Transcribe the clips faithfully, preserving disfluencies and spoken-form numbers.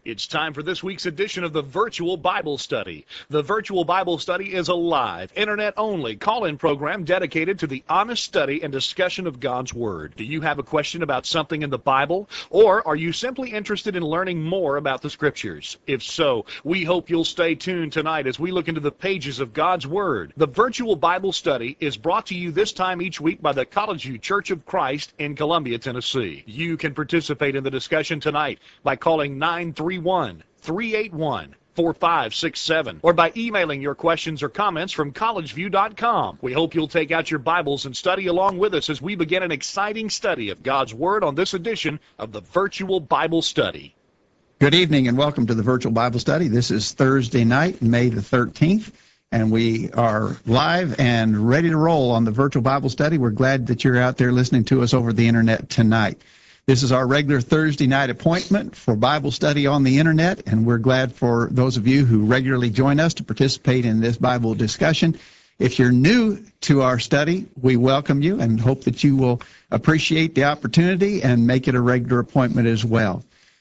It's time for this week's edition of the Virtual Bible Study. The Virtual Bible Study is a live, internet-only call-in program dedicated to the honest study and discussion of God's Word. Do you have a question about something in the Bible? Or are you simply interested in learning more about the Scriptures? If so, we hope you'll stay tuned tonight as we look into the pages of God's Word. The Virtual Bible Study is brought to you this time each week by the College View Church of Christ in Columbia, Tennessee. You can participate in the discussion tonight by calling nine three one, three eight one, four five six seven or by emailing your questions or comments from college view dot com. We hope you'll take out your Bibles and study along with us as we begin an exciting study of God's Word on this edition of the Virtual Bible Study. Good evening and welcome to the Virtual Bible Study. This is Thursday night, May the thirteenth, and we are live and ready to roll on the Virtual Bible Study. We're glad that you're out there listening to us over the internet tonight. This is our regular Thursday night appointment for Bible study on the internet, and we're glad for those of you who regularly join us to participate in this Bible discussion. If you're new to our study, we welcome you and hope that you will appreciate the opportunity and make it a regular appointment as well.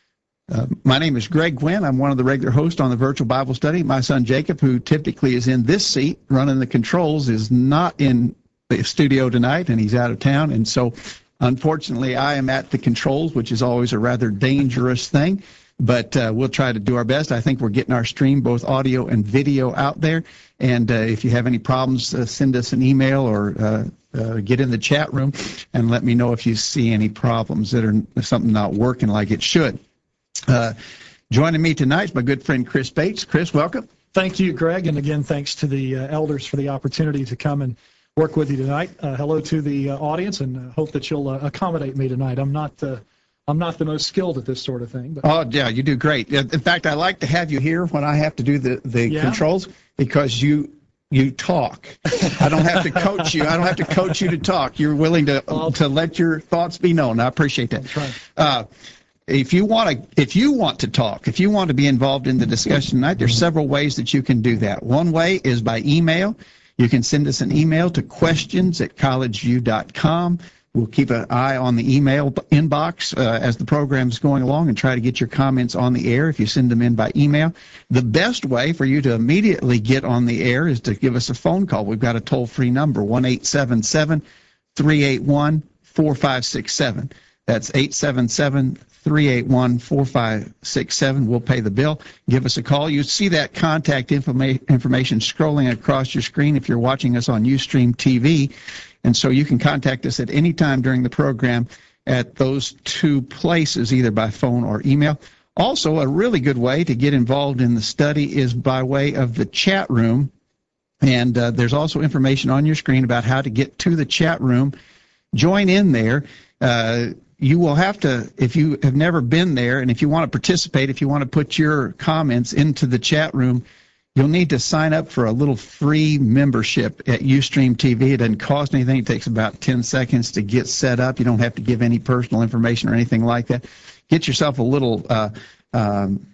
Uh, my name is Greg Gwynn. I'm one of the regular hosts on the Virtual Bible Study. My son Jacob, who typically is in this seat running the controls, is not in the studio tonight, and he's out of town, and so unfortunately, I am at the controls, which is always a rather dangerous thing, but uh, we'll try to do our best. I think we're getting our stream, both audio and video, out there, and uh, if you have any problems, uh, send us an email or uh, uh, get in the chat room and let me know if you see any problems that are something not working like it should. Uh, joining me tonight is my good friend Chris Bates. Chris, welcome. Thank you, Greg, and again, thanks to the uh, elders for the opportunity to come and work with you tonight. Uh, hello to the uh, audience, and uh, hope that you'll uh, accommodate me tonight. I'm not, uh, I'm not the most skilled at this sort of thing. But oh yeah, you do great. In fact, I like to have you here when I have to do the the yeah. controls because you you talk. I don't have to coach you. I don't have to coach you to talk. You're willing to well, to let your thoughts be known. I appreciate that. That's right. Uh, If you want to, if you want to talk, if you want to be involved in the discussion tonight, there's several ways that you can do that. One way is by email. You can send us an email to questions at college view dot com. We'll keep an eye on the email inbox uh, as the program's going along and try to get your comments on the air if you send them in by email. The best way for you to immediately get on the air is to give us a phone call. We've got a toll-free number, one eight seven seven, three eight one, four five six seven. That's eight seven seven, three eight one, four five six seven. We'll pay the bill. Give us a call. You see that contact informa- information scrolling across your screen if you're watching us on Ustream T V. And so you can contact us at any time during the program at those two places, either by phone or email. Also, a really good way to get involved in the study is by way of the chat room. And uh, there's also information on your screen about how to get to the chat room. Join in there. Uh, You will have to, if you have never been there, and if you want to participate, if you want to put your comments into the chat room, you'll need to sign up for a little free membership at Ustream T V. It doesn't cost anything. It takes about ten seconds to get set up. You don't have to give any personal information or anything like that. Get yourself a little uh, um,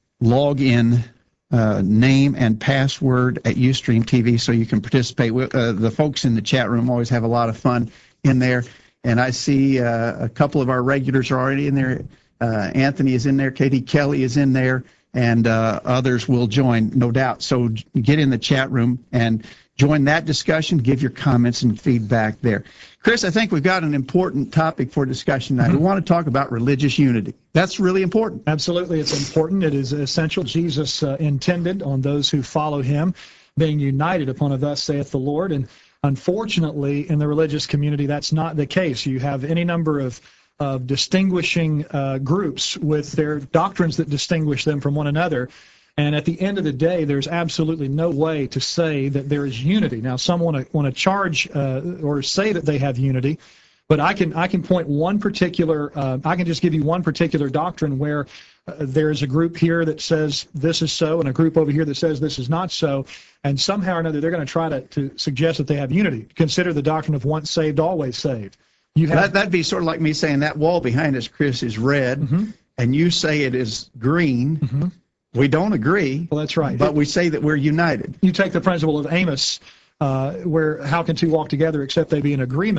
login uh, name and password at Ustream T V so you can participate. Uh, the folks in the chat room always have a lot of fun in there. And I see uh, a couple of our regulars are already in there. Uh, Anthony is in there. Katie Kelly is in there. And uh, others will join, no doubt. So get in the chat room and join that discussion. Give your comments and feedback there. Chris, I think we've got an important topic for discussion tonight. Mm-hmm. We want to talk about religious unity. That's really important. Absolutely. It's important. It is essential. Jesus uh, intended on those who follow him being united upon a thus saith the Lord. And unfortunately, in the religious community, that's not the case. You have any number of, of distinguishing uh, groups with their doctrines that distinguish them from one another. And at the end of the day, there's absolutely no way to say that there is unity. Now, some want to want to charge uh, or say that they have unity, but I can I can point one particular. Uh, I can just give you one particular doctrine where uh, there is a group here that says this is so, and a group over here that says this is not so. And somehow or another, they're going to try to, to suggest that they have unity. Consider the doctrine of once saved, always saved. You have, that, that'd be sort of like me saying that wall behind us, Chris, is red, mm-hmm. and you say it is green. Mm-hmm. We don't agree. Well, that's right. But we say that we're united. You take the principle of Amos, uh, where how can two walk together except they be in agreement?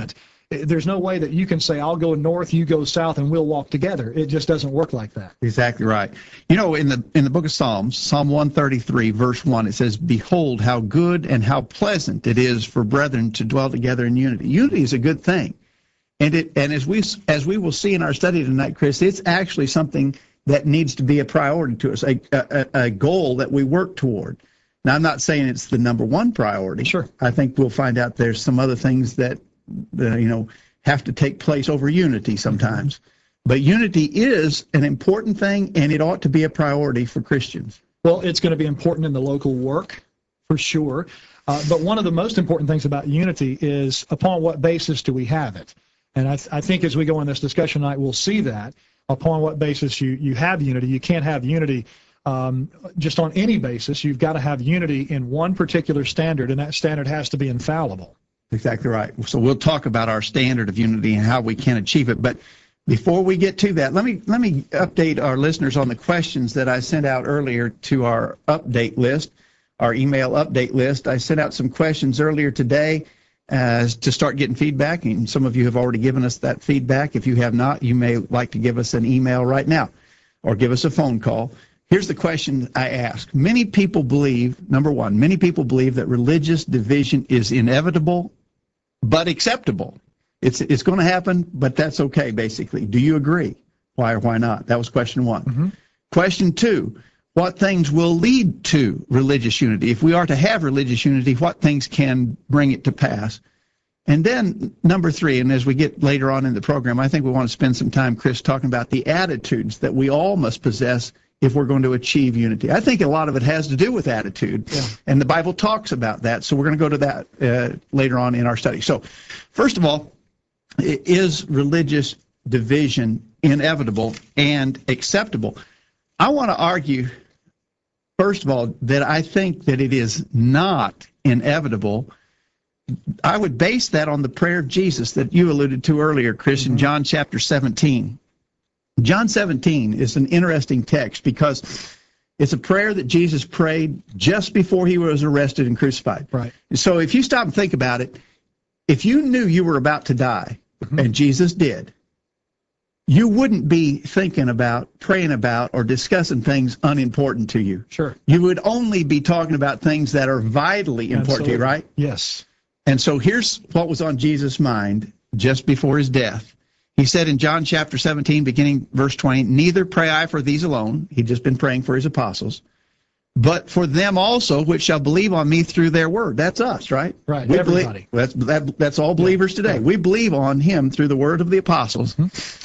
There's no way that you can say, I'll go north, you go south, and we'll walk together. It just doesn't work like that. Exactly right. You know, in the in the book of Psalms, Psalm one thirty-three, verse one, it says, "Behold, how good and how pleasant it is for brethren to dwell together in unity." Unity is a good thing. And it and as we as we will see in our study tonight, Chris, it's actually something that needs to be a priority to us, a, a, a goal that we work toward. Now, I'm not saying it's the number one priority. Sure. I think we'll find out there's some other things that, uh, you know, have to take place over unity sometimes. Mm-hmm. But unity is an important thing, and it ought to be a priority for Christians. Well, it's going to be important in the local work, for sure. Uh, but one of the most important things about unity is upon what basis do we have it? And I, th- I think as we go in this discussion tonight, we'll see that. Upon what basis you, you have unity. You can't have unity um, just on any basis. You've got to have unity in one particular standard, and that standard has to be infallible. Exactly right. So we'll talk about our standard of unity and how we can achieve it. But before we get to that, let me let me update our listeners on the questions that I sent out earlier to our update list, our email update list. I sent out some questions earlier today Uh, to start getting feedback, and some of you have already given us that feedback. If you have not, you may like to give us an email right now or give us a phone call. Here's the question I ask. Many people believe, number one, many people believe that religious division is inevitable but acceptable. It's it's going to happen, but that's okay, basically. Do you agree? Why or why not? That was question one. Mm-hmm. Question two, what things will lead to religious unity? If we are to have religious unity, what things can bring it to pass? And then number three, and as we get later on in the program, I think we want to spend some time, Chris, talking about the attitudes that we all must possess if we're going to achieve unity. I think a lot of it has to do with attitude, yeah. And the Bible talks about that, so we're going to go to that uh, later on in our study. So first of all, is religious division inevitable and acceptable? I want to argue, first of all, that I think that it is not inevitable. I would base that on the prayer of Jesus that you alluded to earlier, Chris, mm-hmm. in John chapter seventeen. John seventeen is an interesting text because it's a prayer that Jesus prayed just before he was arrested and crucified. Right. So if you stop and think about it, if you knew you were about to die, mm-hmm. and Jesus did, you wouldn't be thinking about, praying about, or discussing things unimportant to you. Sure. You would only be talking about things that are vitally important Absolutely. To you, right? Yes. And so here's what was on Jesus' mind just before his death. He said in John chapter seventeen, beginning verse twenty, "Neither pray I for these alone," he'd just been praying for his apostles, "but for them also which shall believe on me through their word." That's us, right? Right, we everybody. Believe, that's, that, that's all believers today. Right. We believe on him through the word of the apostles. Mm-hmm.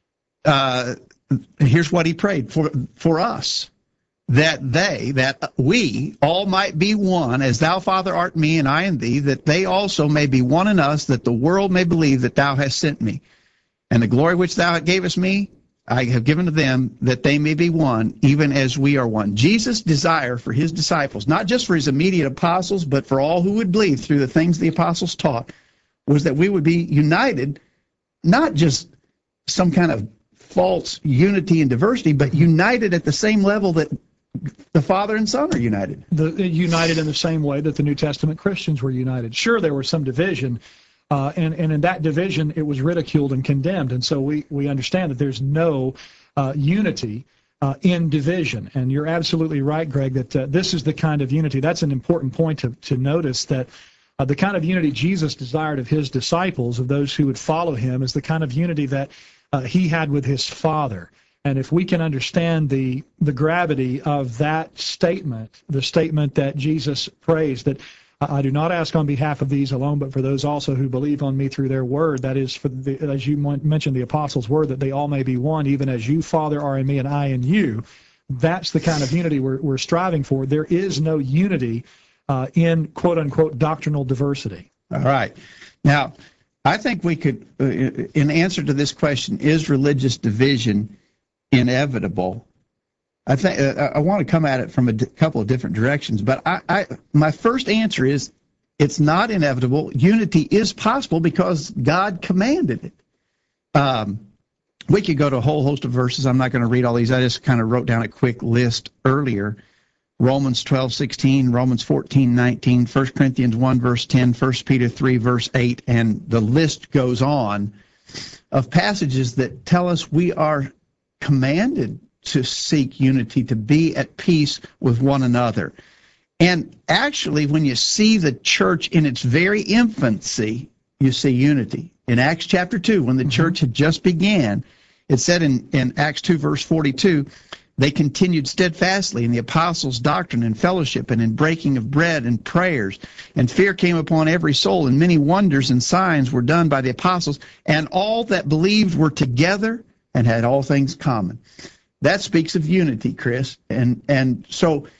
Uh, here's what he prayed for for us, that they, that we all might be one, as thou, Father, art in me, and I in thee, that they also may be one in us, that the world may believe that thou hast sent me. And the glory which thou gavest me, I have given to them, that they may be one, even as we are one. Jesus' desire for his disciples, not just for his immediate apostles, but for all who would believe through the things the apostles taught, was that we would be united, not just some kind of false unity and diversity, but united at the same level that the Father and Son are united. The, united in the same way that the New Testament Christians were united. Sure, there was some division, uh, and, and in that division, it was ridiculed and condemned. And so we, we understand that there's no uh, unity uh, in division. And you're absolutely right, Greg, that uh, this is the kind of unity. That's an important point to, to notice, that uh, the kind of unity Jesus desired of his disciples, of those who would follow him, is the kind of unity that Uh, he had with his Father. And if we can understand the the gravity of that statement, the statement that Jesus prays, that I do not ask on behalf of these alone, but for those also who believe on me through their word, that is, for the, as you mentioned, the apostles' word, that they all may be one, even as you, Father, are in me and I in you. That's the kind of unity we're, we're striving for. There is no unity uh, in quote-unquote doctrinal diversity. All right. Now, I think we could, uh, in answer to this question, is religious division inevitable? I think uh, I want to come at it from a d- couple of different directions, but I, I, my first answer is it's not inevitable. Unity is possible because God commanded it. Um, we could go to a whole host of verses. I'm not going to read all these. I just kind of wrote down a quick list earlier. Romans twelve sixteen, Romans fourteen nineteen, First Corinthians one verse ten, First Peter three verse eight, and the list goes on of passages that tell us we are commanded to seek unity, to be at peace with one another. And actually, when you see the church in its very infancy, you see unity. In Acts chapter two, when the mm-hmm. church had just began, it said in, in Acts two verse forty-two, they continued steadfastly in the apostles' doctrine and fellowship and in breaking of bread and prayers. And fear came upon every soul, and many wonders and signs were done by the apostles, and all that believed were together and had all things common. That speaks of unity, Chris. And and so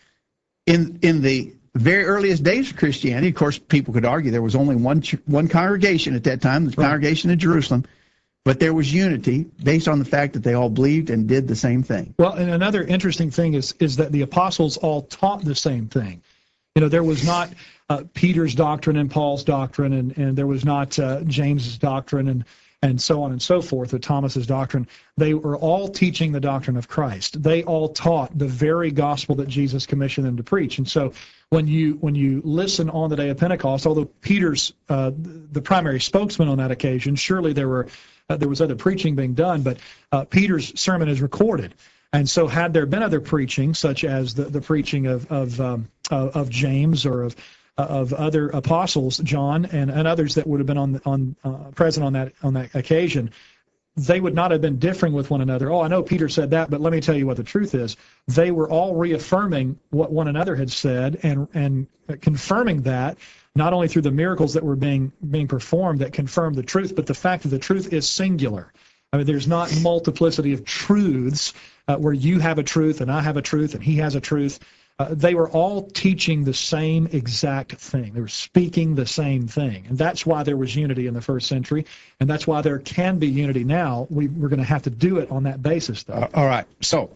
in in the very earliest days of Christianity, of course, people could argue there was only one one congregation at that time, the right. congregation of Jerusalem. But there was unity based on the fact that they all believed and did the same thing. Well, and another interesting thing is is that the apostles all taught the same thing. You know, there was not uh, Peter's doctrine and Paul's doctrine, and, and there was not uh, James's doctrine and, and so on and so forth, or Thomas's doctrine. They were all teaching the doctrine of Christ. They all taught the very gospel that Jesus commissioned them to preach. And so when you when you listen on the day of Pentecost, although Peter's uh, the primary spokesman on that occasion, surely there were Uh, there was other preaching being done, but uh, Peter's sermon is recorded. And so had there been other preaching, such as the, the preaching of of, um, of of James or of of other apostles, John and, and others that would have been on on uh, present on that on that occasion, they would not have been differing with one another. Oh, I know Peter said that, but let me tell you what the truth is. They were all reaffirming what one another had said and and confirming that, not only through the miracles that were being being performed that confirmed the truth, but the fact that the truth is singular. I mean, there's not multiplicity of truths uh, where you have a truth and I have a truth and he has a truth. Uh, they were all teaching the same exact thing. They were speaking the same thing. And that's why there was unity in the first century, and that's why there can be unity now. We, we're going to have to do it on that basis, though. Uh, all right. So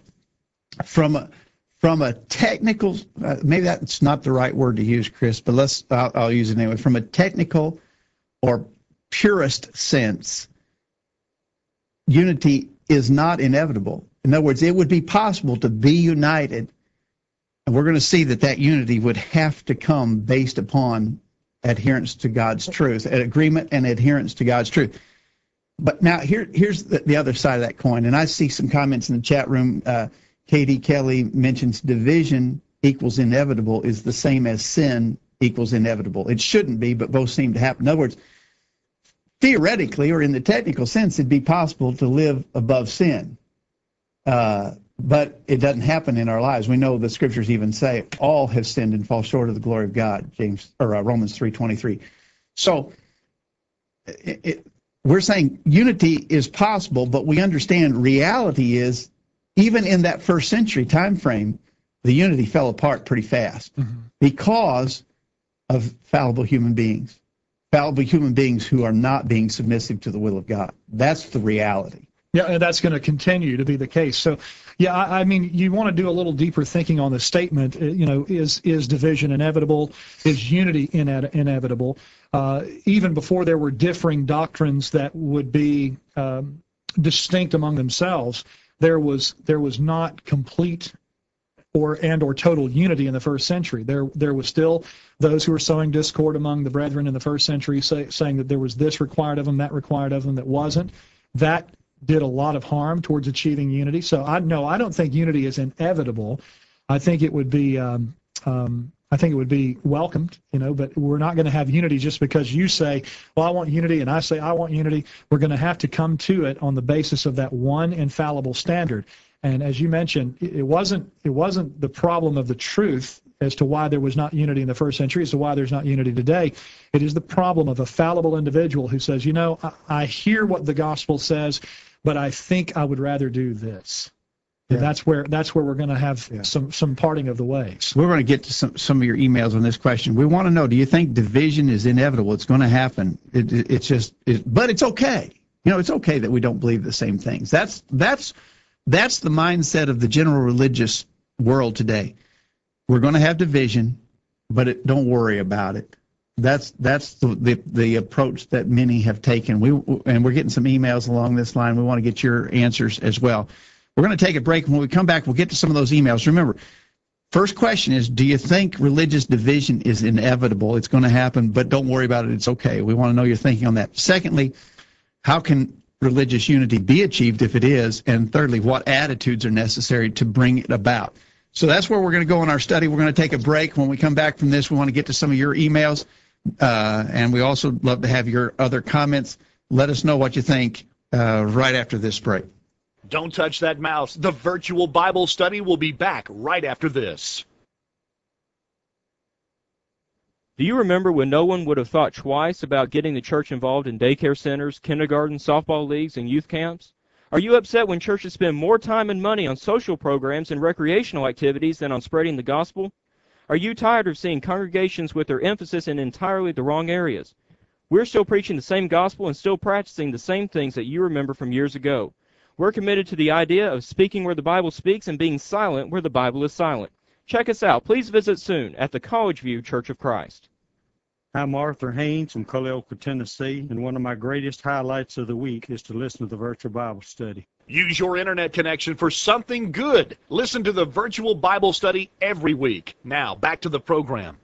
from a From a technical, uh, maybe that's not the right word to use, Chris, but let's, I'll, I'll use it anyway. From a technical or purist sense, unity is not inevitable. In other words, it would be possible to be united, and we're going to see that that unity would have to come based upon adherence to God's truth, an agreement and adherence to God's truth. But now here, here's the, the other side of that coin, and I see some comments in the chat room. Uh, Katie Kelly mentions division equals inevitable is the same as sin equals inevitable. It shouldn't be, but both seem to happen. In other words, theoretically, or in the technical sense, it'd be possible to live above sin. Uh, but it doesn't happen in our lives. We know the scriptures even say all have sinned and fall short of the glory of God, James or uh, Romans three twenty-three. So it, it, we're saying unity is possible, but we understand reality is, even in that first century time frame, the unity fell apart pretty fast mm-hmm. because of fallible human beings, fallible human beings who are not being submissive to the will of God. That's the reality. Yeah, and that's going to continue to be the case. So, yeah, I, I mean, you want to do a little deeper thinking on the statement. You know, is is division inevitable? Is unity ine- inevitable? Uh, even before there were differing doctrines that would be um, distinct among themselves, there was there was not complete or and or total unity in the first century. There there was still those who were sowing discord among the brethren in the first century, say, saying that there was this required of them, that required of them, that wasn't. That did a lot of harm towards achieving unity. So I no, I don't think unity is inevitable. I think it would be um, um, I think it would be welcomed, you know. But we're not going to have unity just because you say, "Well, I want unity," and I say, "I want unity." We're going to have to come to it on the basis of that one infallible standard. And as you mentioned, it wasn't it wasn't the problem of the truth as to why there was not unity in the first century, as to why there's not unity today. It is the problem of a fallible individual who says, you know, I, I hear what the gospel says, but I think I would rather do this. Yeah. And that's where that's where we're going to have yeah. some some parting of the ways. We're going to get to some, some of your emails on this question. We want to know, do you think division is inevitable? It's going to happen. It, it, it's just, it, but it's okay. You know, it's okay that we don't believe the same things. That's that's that's the mindset of the general religious world today. We're going to have division, but it, don't worry about it. That's that's the, the the approach that many have taken. We and we're getting some emails along this line. We want to get your answers as well. We're going to take a break. When we come back, we'll get to some of those emails. Remember, First question is, do you think religious division is inevitable? It's going to happen, but don't worry about it. It's okay. We want to know your thinking on that. Secondly, how can religious unity be achieved if it is? And thirdly, what attitudes are necessary to bring it about? So that's where we're going to go in our study. We're going to take a break. When we come back from this, we want to get to some of your emails, uh, and we also love to have your other comments. Let us know what you think uh, right after this break. Don't touch that mouse. The virtual Bible study will be back right after this. Do you remember when no one would have thought twice about getting the church involved in daycare centers, kindergarten, softball leagues, and youth camps? Are you upset when churches spend more time and money on social programs and recreational activities than on spreading the gospel? Are you tired of seeing congregations with their emphasis in entirely the wrong areas? We're still preaching the same gospel and still practicing the same things that you remember from years ago. We're committed to the idea of speaking where the Bible speaks and being silent where the Bible is silent. Check us out. Please visit soon at the College View Church of Christ. I'm Arthur Haynes from Culleoka, Tennessee, and one of my greatest highlights of the week is to listen to the virtual Bible study. Use your internet connection for something good. Listen to the virtual Bible study every week. Now, back to the program.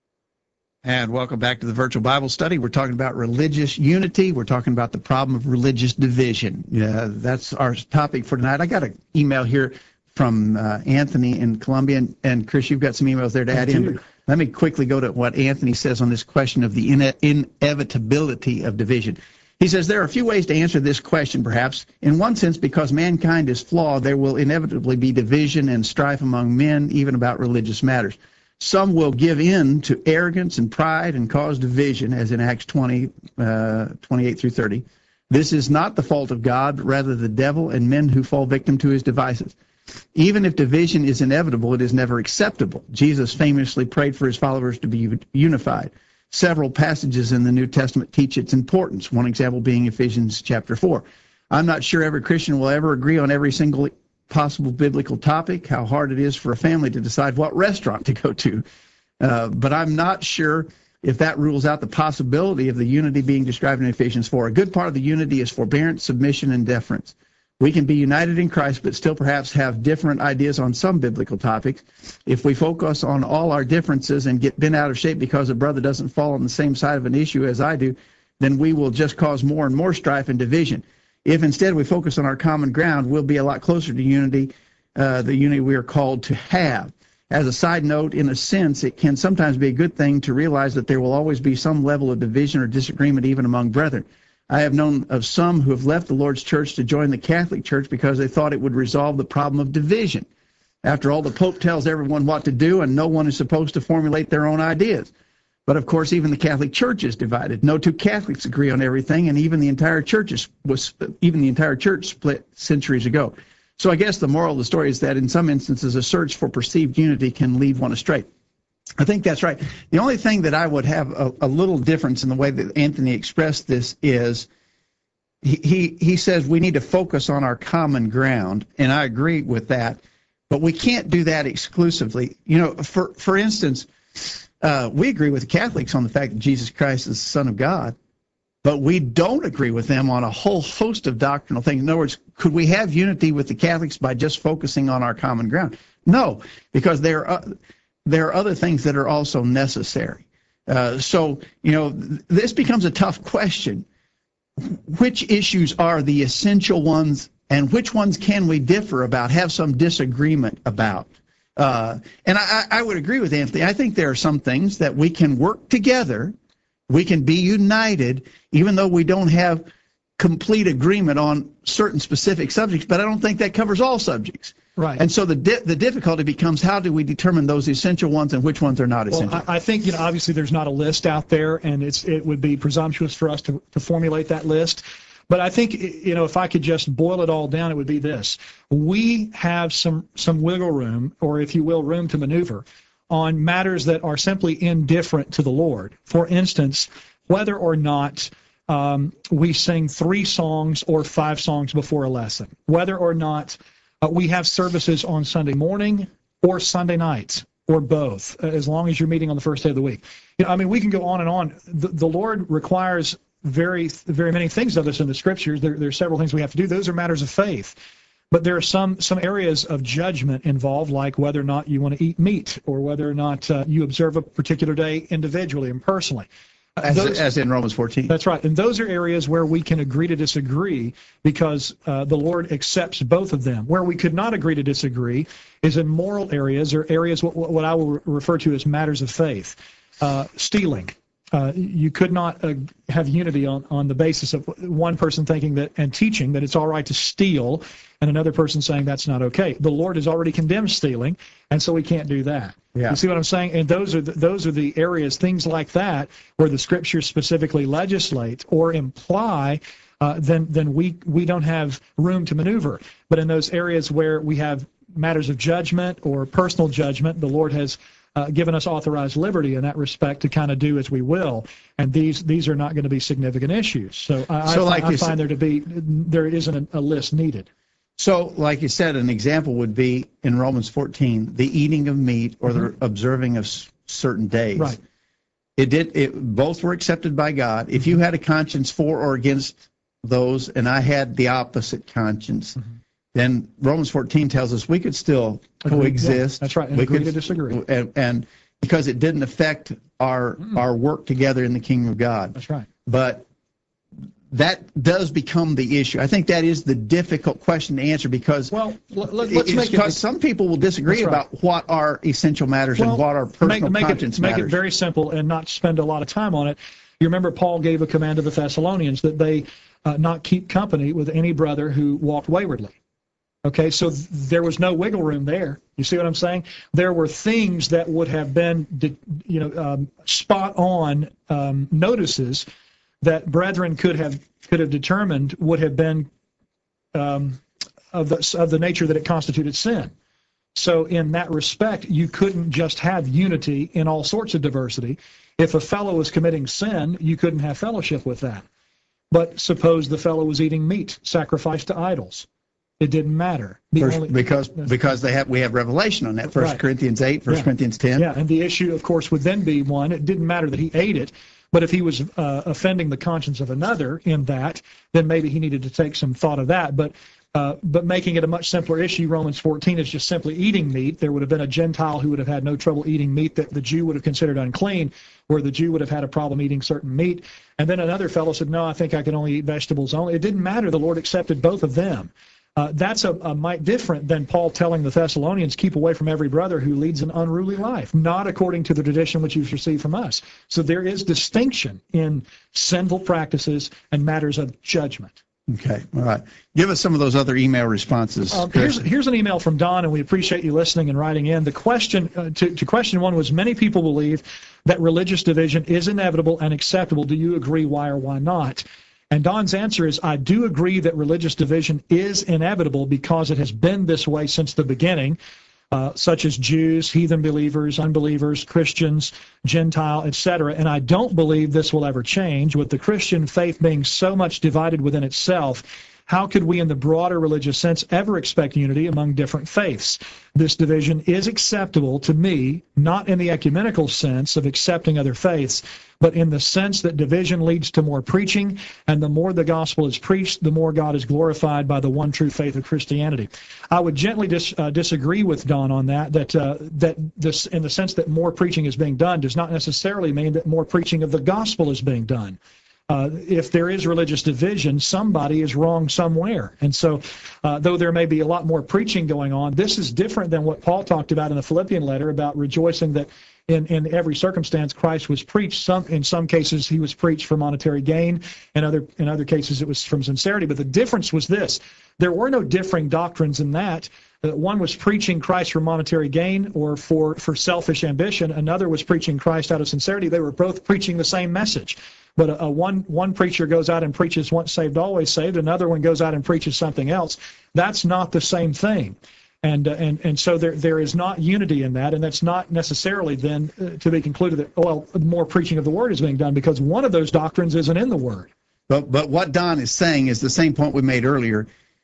And welcome back to the virtual Bible study. We're talking about religious unity. We're talking about the problem of religious division. Yeah, that's our topic for tonight. I got an email here from uh, Anthony in Columbia, and, and Chris, you've got some emails there to add in. Let me quickly go to what Anthony says on this question of the ine- inevitability of division. He says there are a few ways to answer this question, perhaps. In one sense, because mankind is flawed, there will inevitably be division and strife among men, even about religious matters. Some will give in to arrogance and pride and cause division, as in Acts twenty, uh, twenty-eight through thirty. This is not the fault of God, but rather the devil and men who fall victim to his devices. Even if division is inevitable, it is never acceptable. Jesus famously prayed for his followers to be unified. Several passages in the New Testament teach its importance, one example being Ephesians chapter four. I'm not sure every Christian will ever agree on every single possible biblical topic, how hard it is for a family to decide what restaurant to go to. Uh, but I'm not sure if that rules out the possibility of the unity being described in Ephesians four. A good part of the unity is forbearance, submission, and deference. We can be united in Christ, but still perhaps have different ideas on some biblical topics. If we focus on all our differences and get bent out of shape because a brother doesn't fall on the same side of an issue as I do, then we will just cause more and more strife and division. If instead we focus on our common ground, we'll be a lot closer to unity, uh, the unity we are called to have. As a side note, in a sense, it can sometimes be a good thing to realize that there will always be some level of division or disagreement even among brethren. I have known of some who have left the Lord's church to join the Catholic Church because they thought it would resolve the problem of division. After all, the Pope tells everyone what to do, and no one is supposed to formulate their own ideas. But of course, even the Catholic Church is divided. No two Catholics agree on everything, and even the entire church is, was even the entire church split centuries ago. So I guess the moral of the story is that in some instances, a search for perceived unity can lead one astray. I think that's right. The only thing that I would have a, a little difference in the way that Anthony expressed this is he, he he says we need to focus on our common ground, and I agree with that. But we can't do that exclusively. You know, for for instance. Uh, we agree with the Catholics on the fact that Jesus Christ is the Son of God, but we don't agree with them on a whole host of doctrinal things. In other words, could we have unity with the Catholics by just focusing on our common ground? No, because there are, there are other things that are also necessary. Uh, so, you know, th- this becomes a tough question. Which issues are the essential ones, and which ones can we differ about, have some disagreement about? Uh, and I, I would agree with Anthony. I think there are some things that we can work together. We can be united, even though we don't have complete agreement on certain specific subjects. But I don't think that covers all subjects. Right. And so the di- the difficulty becomes, how do we determine those essential ones and which ones are not essential? Well, I, I think, you know, obviously there's not a list out there, and it's it would be presumptuous for us to, to formulate that list. But I think, you know, if I could just boil it all down, it would be this. We have some some wiggle room, or if you will, room to maneuver on matters that are simply indifferent to the Lord. For instance, whether or not um, we sing three songs or five songs before a lesson, whether or not uh, we have services on Sunday morning or Sunday nights, or both, as long as you're meeting on the first day of the week. You know, I mean, we can go on and on. The, the Lord requires very, very many things of us in the Scriptures. There, there are several things we have to do. Those are matters of faith. But there are some some areas of judgment involved, like whether or not you want to eat meat, or whether or not uh, you observe a particular day individually and personally. As, Those, as in Romans fourteen. That's right. And those are areas where we can agree to disagree, because uh, the Lord accepts both of them. Where we could not agree to disagree is in moral areas, or areas what, what I will refer to as matters of faith. Uh, stealing. Uh, you could not uh, have unity on, on the basis of one person thinking that and teaching that it's all right to steal, and another person saying that's not okay. The Lord has already condemned stealing, and so we can't do that. Yeah. You see what I'm saying? And those are the, those are the areas, things like that, where the Scriptures specifically legislate or imply. Uh, then then we we don't have room to maneuver. But in those areas where we have matters of judgment or personal judgment, the Lord has Uh, given us authorized liberty in that respect to kind of do as we will, and these these are not going to be significant issues. So I, so I, like I find said, there to be there isn't a, a list needed. So, like you said, an example would be in Romans fourteen, the eating of meat or the mm-hmm. observing of s- certain days. Right. It did. It both were accepted by God. If you had a conscience for or against those, and I had the opposite conscience. Mm-hmm. Then Romans fourteen tells us we could still Agree. coexist. Yeah, that's right. And we agree could, to disagree. And, and because it didn't affect our mm. our work together in the kingdom of God. That's right. But that does become the issue. I think that is the difficult question to answer, because well, let, let's make because it, some people will disagree right. about what are essential matters well, and what are personal make, make conscience it, matters. Make it very simple and not spend a lot of time on it. You remember Paul gave a command to the Thessalonians that they uh, not keep company with any brother who walked waywardly. Okay, so th- there was no wiggle room there. You see what I'm saying? There were things that would have been, you know, um, spot on um, notices that brethren could have could have determined would have been um, of the of the nature that it constituted sin. So in that respect, you couldn't just have unity in all sorts of diversity. If a fellow was committing sin, you couldn't have fellowship with that. But suppose the fellow was eating meat sacrificed to idols. It didn't matter. The First, only, because because they have we have revelation on that. First right. Corinthians eight, First yeah. Corinthians ten. Yeah, and the issue, of course, would then be one. It didn't matter that he ate it, but if he was uh, offending the conscience of another in that, then maybe he needed to take some thought of that. But uh, but making it a much simpler issue, Romans fourteen is just simply eating meat. There would have been a Gentile who would have had no trouble eating meat that the Jew would have considered unclean, where the Jew would have had a problem eating certain meat. And then another fellow said, no, I think I can only eat vegetables only. It didn't matter. The Lord accepted both of them. Uh, that's a, a mite different than Paul telling the Thessalonians, keep away from every brother who leads an unruly life, not according to the tradition which you've received from us. So there is distinction in sinful practices and matters of judgment. Okay, all right. Give us some of those other email responses. Um, here's, here's an email from Don, and we appreciate you listening and writing in. The question uh, to, to question one was, many people believe that religious division is inevitable and acceptable. Do you agree? Why or why not? And Don's answer is, I do agree that religious division is inevitable because it has been this way since the beginning, uh, such as Jews, heathen believers, unbelievers, Christians, Gentile, et cetera. And I don't believe this will ever change. With the Christian faith being so much divided within itself, how could we in the broader religious sense ever expect unity among different faiths? This division is acceptable to me, not in the ecumenical sense of accepting other faiths, but in the sense that division leads to more preaching, and the more the gospel is preached, the more God is glorified by the one true faith of Christianity. I would gently dis, uh, disagree with Don on that, that, uh, that this, in the sense that more preaching is being done does not necessarily mean that more preaching of the gospel is being done. Uh, if there is religious division, somebody is wrong somewhere. And so, uh, though there may be a lot more preaching going on, this is different than what Paul talked about in the Philippian letter about rejoicing that in, in every circumstance Christ was preached. Some, in some cases, he was preached for monetary gain. In other, in other cases, it was from sincerity. But the difference was this. There were no differing doctrines in that. Uh, one was preaching Christ for monetary gain or for, for selfish ambition. Another was preaching Christ out of sincerity. They were both preaching the same message. But a, a one one preacher goes out and preaches once saved, always saved. Another one goes out and preaches something else. That's not the same thing. And uh, and and so there there is not unity in that, and that's not necessarily then uh, to be concluded that, well, more preaching of the word is being done, because one of those doctrines isn't in the word. But but what Don is saying is the same point we made earlier.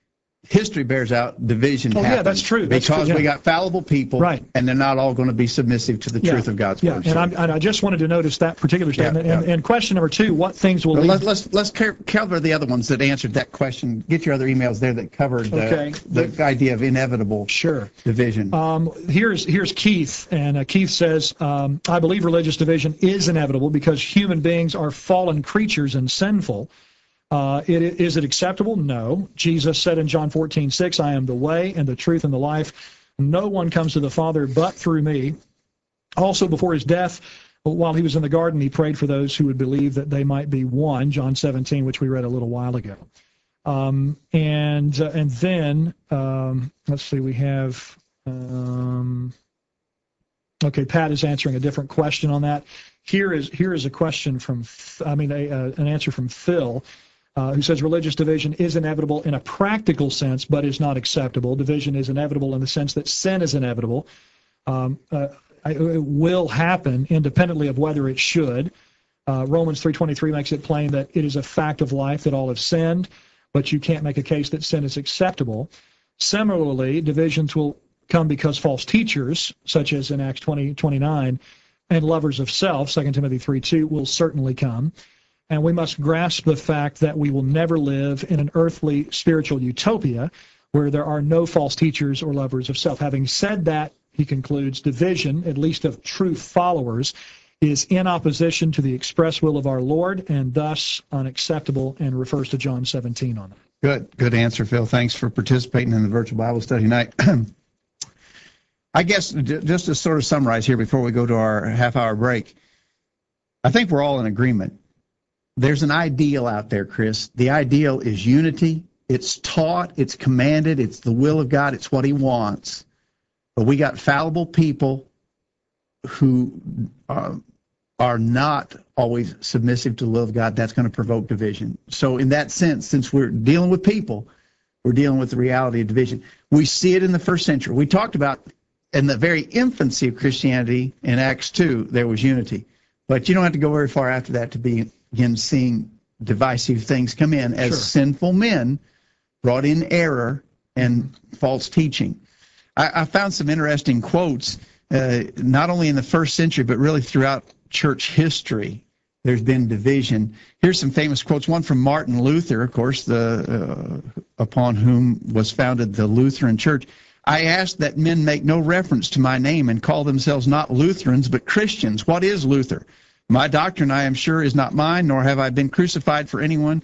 history bears out division Oh, yeah, happens that's true. That's because true, yeah. we got fallible people, Right. and they're not all going to be submissive to the Yeah. truth of God's Yeah, word. and, So- I'm, and I just wanted to notice that particular Yeah, statement. yeah. And, and question number two, what things will But lead... let's let's let's car- cover the other ones that answered that question. Get your other emails there that covered the, Okay. the idea of inevitable Sure. division. Um, here's here's Keith, and uh, Keith says, um, I believe religious division is inevitable because human beings are fallen creatures and sinful. Uh, it, is it acceptable? No. Jesus said in John fourteen six, I am the way and the truth and the life. No one comes to the Father but through me. Also, before his death, while he was in the garden, he prayed for those who would believe that they might be one, John seventeen, which we read a little while ago. Um, and uh, and then, um, let's see, we have... Um, okay, Pat is answering a different question on that. Here is here is a question from, I mean, a, uh, an answer from Phil, uh, who says religious division is inevitable in a practical sense, but is not acceptable. Division is inevitable in the sense that sin is inevitable. Um, uh, it will happen independently of whether it should. Uh, Romans three twenty-three makes it plain that it is a fact of life that all have sinned, but you can't make a case that sin is acceptable. Similarly, divisions will come because false teachers, such as in Acts twenty twenty-nine, and lovers of self, Second Timothy three two, will certainly come. And we must grasp the fact that we will never live in an earthly spiritual utopia where there are no false teachers or lovers of self. Having said that, he concludes, division, at least of true followers, is in opposition to the express will of our Lord and thus unacceptable, and refers to John seventeen on it. Good, good answer, Phil. Thanks for participating in the virtual Bible study night. I guess j- just to sort of summarize here before we go to our half-hour break, I think we're all in agreement. There's an ideal out there, Chris. The ideal is unity. It's taught, it's commanded, it's the will of God, it's what he wants. But we got fallible people who uh, are not always submissive to the will of God. That's going to provoke division. So in that sense, since we're dealing with people, we're dealing with the reality of division. We see it in the first century. We talked about in the very infancy of Christianity in Acts two, there was unity. But you don't have to go very far after that to begin seeing divisive things come in as Sure. sinful men brought in error and false teaching. I, I found some interesting quotes, uh, not only in the first century, but really throughout church history. There's been division. Here's some famous quotes. One from Martin Luther, of course, the uh, upon whom was founded the Lutheran Church. I ask that men make no reference to my name and call themselves not Lutherans, but Christians. What is Luther? My doctrine, I am sure, is not mine, nor have I been crucified for anyone.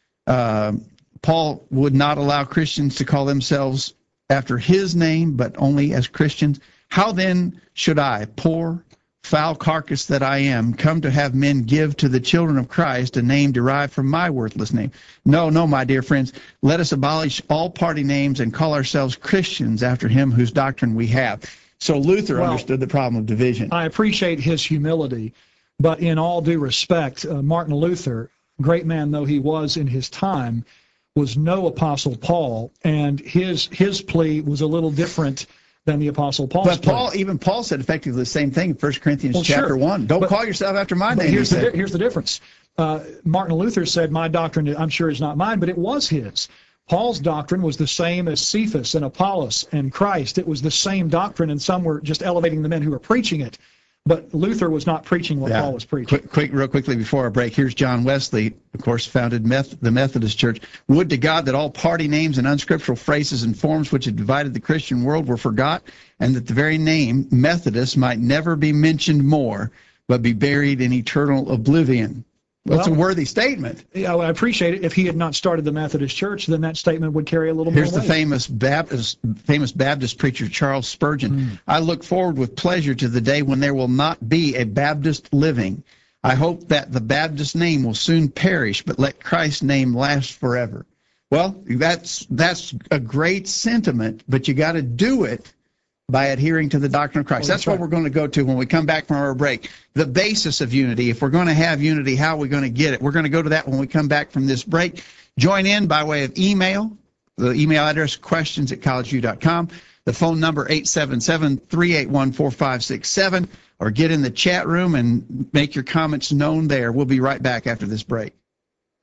Uh, Paul would not allow Christians to call themselves after his name, but only as Christians. How then should I, poor, foul carcass that I am, come to have men give to the children of Christ a name derived from my worthless name? No, no, my dear friends, let us abolish all party names and call ourselves Christians after him whose doctrine we have. So Luther Well, understood the problem of division. I appreciate his humility, but in all due respect, uh, Martin Luther, great man though he was in his time, was no Apostle Paul, and his his plea was a little different than the Apostle Paul's But plea. Paul, even Paul said effectively the same thing in First Corinthians Well, chapter sure. one. Don't But- call yourself after my But name, he here's the, said. di- here's the difference. Uh, Martin Luther said, my doctrine, I'm sure, is not mine, but it was his. Paul's doctrine was the same as Cephas and Apollos and Christ. It was the same doctrine, and some were just elevating the men who were preaching it. But Luther was not preaching what Yeah. Paul was preaching. Quick, quick, real quickly before our break, here's John Wesley, of course, founded Meth- the Methodist Church. Would to God that all party names and unscriptural phrases and forms which had divided the Christian world were forgot, and that the very name Methodist might never be mentioned more, but be buried in eternal oblivion. That's Well, a worthy statement. Yeah, well, I appreciate it. If he had not started the Methodist Church, then that statement would carry a little Here's more the weight. famous Baptist, famous Baptist preacher Charles Spurgeon. Mm. I look forward with pleasure to the day when there will not be a Baptist living. I hope that the Baptist name will soon perish, but let Christ's name last forever. Well, that's that's a great sentiment, but you got to do it by adhering to the doctrine of Christ. Oh, That's that's what right. we're going to go to when we come back from our break. The basis of unity. If we're going to have unity, how are we going to get it? We're going to go to that when we come back from this break. Join in by way of email. The email address, questions at college view dot com. The phone number, eight seven seven, three eight one, four five six seven. Or get in the chat room and make your comments known there. We'll be right back after this break.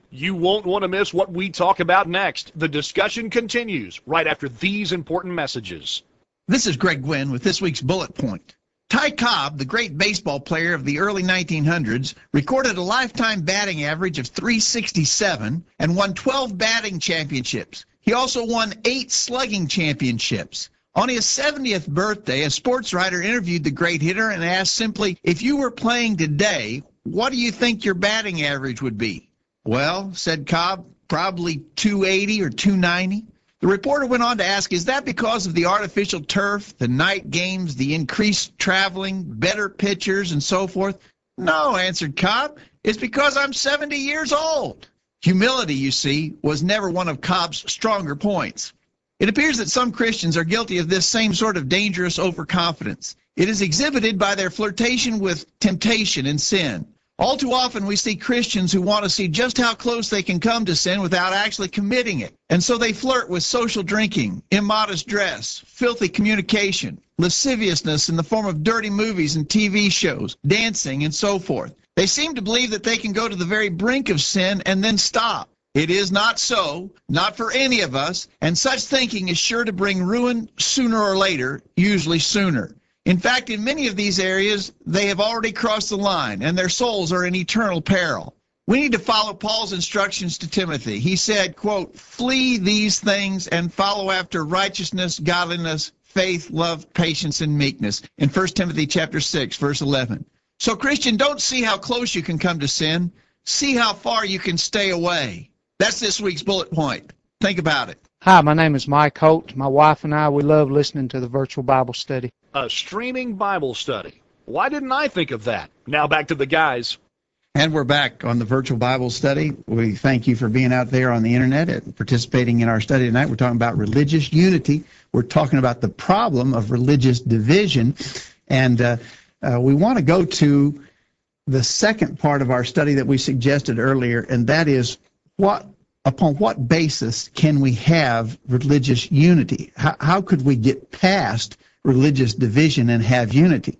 You won't want to miss what we talk about next. The discussion continues right after these important messages. This is Greg Gwynn with this week's Bullet Point. Ty Cobb, the great baseball player of the early nineteen hundreds, recorded a lifetime batting average of three sixty-seven and won twelve batting championships. He also won eight slugging championships. On his seventieth birthday, a sports writer interviewed the great hitter and asked simply, if you were playing today, what do you think your batting average would be? Well, said Cobb, probably two eighty or two ninety. The reporter went on to ask, is that because of the artificial turf, the night games, the increased traveling, better pitchers, and so forth? No, answered Cobb. It's because I'm seventy years old. Humility, you see, was never one of Cobb's stronger points. It appears that some Christians are guilty of this same sort of dangerous overconfidence. It is exhibited by their flirtation with temptation and sin. All too often we see Christians who want to see just how close they can come to sin without actually committing it. And so they flirt with social drinking, immodest dress, filthy communication, lasciviousness in the form of dirty movies and T V shows, dancing, and so forth. They seem to believe that they can go to the very brink of sin and then stop. It is not so, not for any of us, and such thinking is sure to bring ruin sooner or later, usually sooner. In fact, in many of these areas, they have already crossed the line, and their souls are in eternal peril. We need to follow Paul's instructions to Timothy. He said, quote, flee these things and follow after righteousness, godliness, faith, love, patience, and meekness, in First Timothy chapter six, verse eleven. So, Christian, don't see how close you can come to sin. See how far you can stay away. That's this week's bullet point. Think about it. Hi, my name is Mike Holt. My wife and I, we love listening to the virtual Bible study. A streaming Bible study. Why didn't I think of that? Now back to the guys. And we're back on the virtual Bible study. We thank you for being out there on the internet and participating in our study tonight. We're talking about religious unity. We're talking about the problem of religious division. And uh, uh, we want to go to the second part of our study that we suggested earlier, and that is what upon what basis can we have religious unity? How, how could we get past religious division and have unity?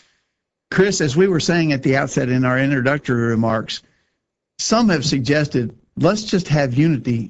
Chris, as we were saying at the outset in our introductory remarks, some have suggested let's just have unity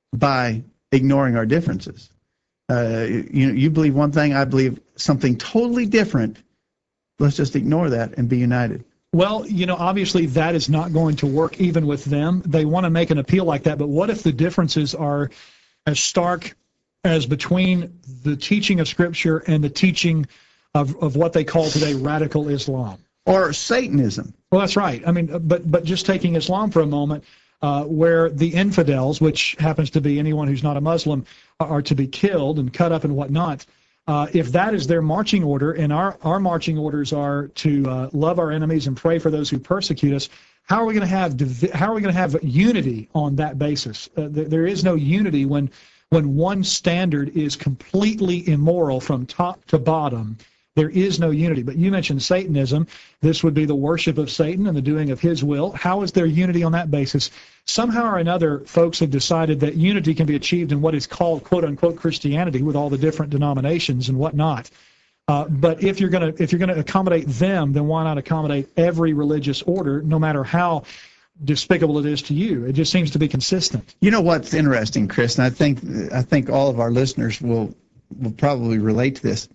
by ignoring our differences. Uh, you, you believe one thing, I believe something totally different. Let's just ignore that and be united. Well, you know, obviously that is not going to work even with them. They want to make an appeal like that, but what if the differences are as stark as between the teaching of Scripture and the teaching of, of what they call today radical Islam? Or Satanism. Well, that's right. I mean, but but just taking Islam for a moment, uh, where the infidels, which happens to be anyone who's not a Muslim, are to be killed and cut up and whatnot. Uh, if that is their marching order, and our, our marching orders are to uh, love our enemies and pray for those who persecute us, how are we going to have divi- how are we going to have unity on that basis? Uh, th- there is no unity when when one standard is completely immoral from top to bottom. There is no unity. But you mentioned Satanism. This would be the worship of Satan and the doing of his will. How is there unity on that basis? Somehow or another, folks have decided that unity can be achieved in what is called quote-unquote Christianity with all the different denominations and whatnot. Uh, but if you're going to if you're going to accommodate them, then why not accommodate every religious order, no matter how despicable it is to you? It just seems to be consistent. You know what's interesting, Chris, and I think I think all of our listeners will will probably relate to this.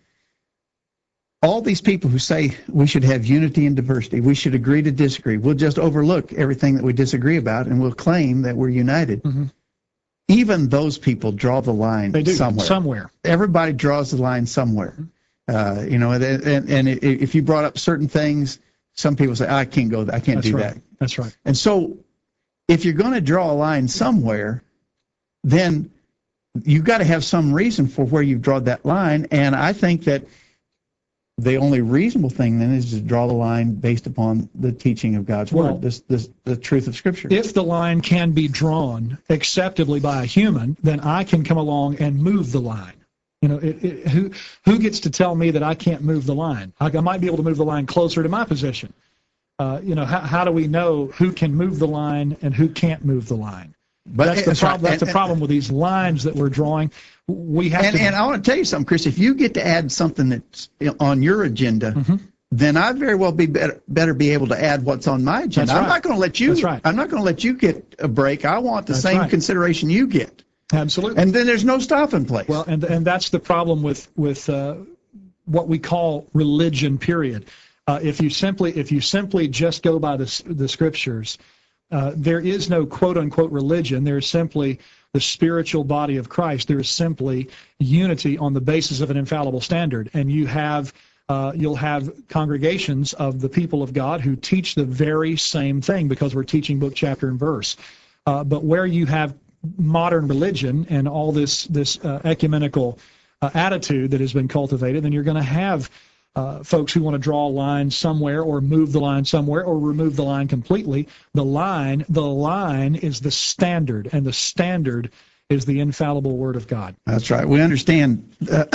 All these people who say we should have unity and diversity, we should agree to disagree, we'll just overlook everything that we disagree about and we'll claim that we're united. Mm-hmm. Even those people draw the line they do, somewhere. somewhere. Everybody draws the line somewhere. Uh, you know, and, and, and if you brought up certain things, some people say, I can't go there, I can't That's do right. that. That's right. And so if you're going to draw a line somewhere, then you've got to have some reason for where you've drawn that line. And I think that the only reasonable thing then is to draw the line based upon the teaching of God's well, Word, this, this, the truth of Scripture. If the line can be drawn acceptably by a human, then I can come along and move the line. You know, it, it, who who gets to tell me that I can't move the line? I, I might be able to move the line closer to my position. Uh, you know, how, how do we know who can move the line and who can't move the line? But that's the, that's prob- right. that's and, the problem with these lines that we're drawing. We have and, to. And I want to tell you something, Chris. If you get to add something that's on your agenda, mm-hmm. then I very well be better, better be able to add what's on my agenda. That's I'm right. not going to let you. That's right. I'm not going to let you get a break. I want the That's same right. consideration you get. Absolutely. And then there's no stopping place. Well, and and that's the problem with with uh, what we call religion. Period. Uh, if you simply if you simply just go by the the scriptures, uh, there is no quote unquote religion. There is simply the spiritual body of Christ. There is simply unity on the basis of an infallible standard, and you have. Uh, you'll have congregations of the people of God who teach the very same thing because we're teaching book, chapter, and verse. Uh, but where you have modern religion and all this this uh, ecumenical uh, attitude that has been cultivated, then you're going to have uh, folks who want to draw a line somewhere or move the line somewhere or remove the line completely. The line, the line is the standard, and the standard is the infallible Word of God. That's right. We understand. Uh,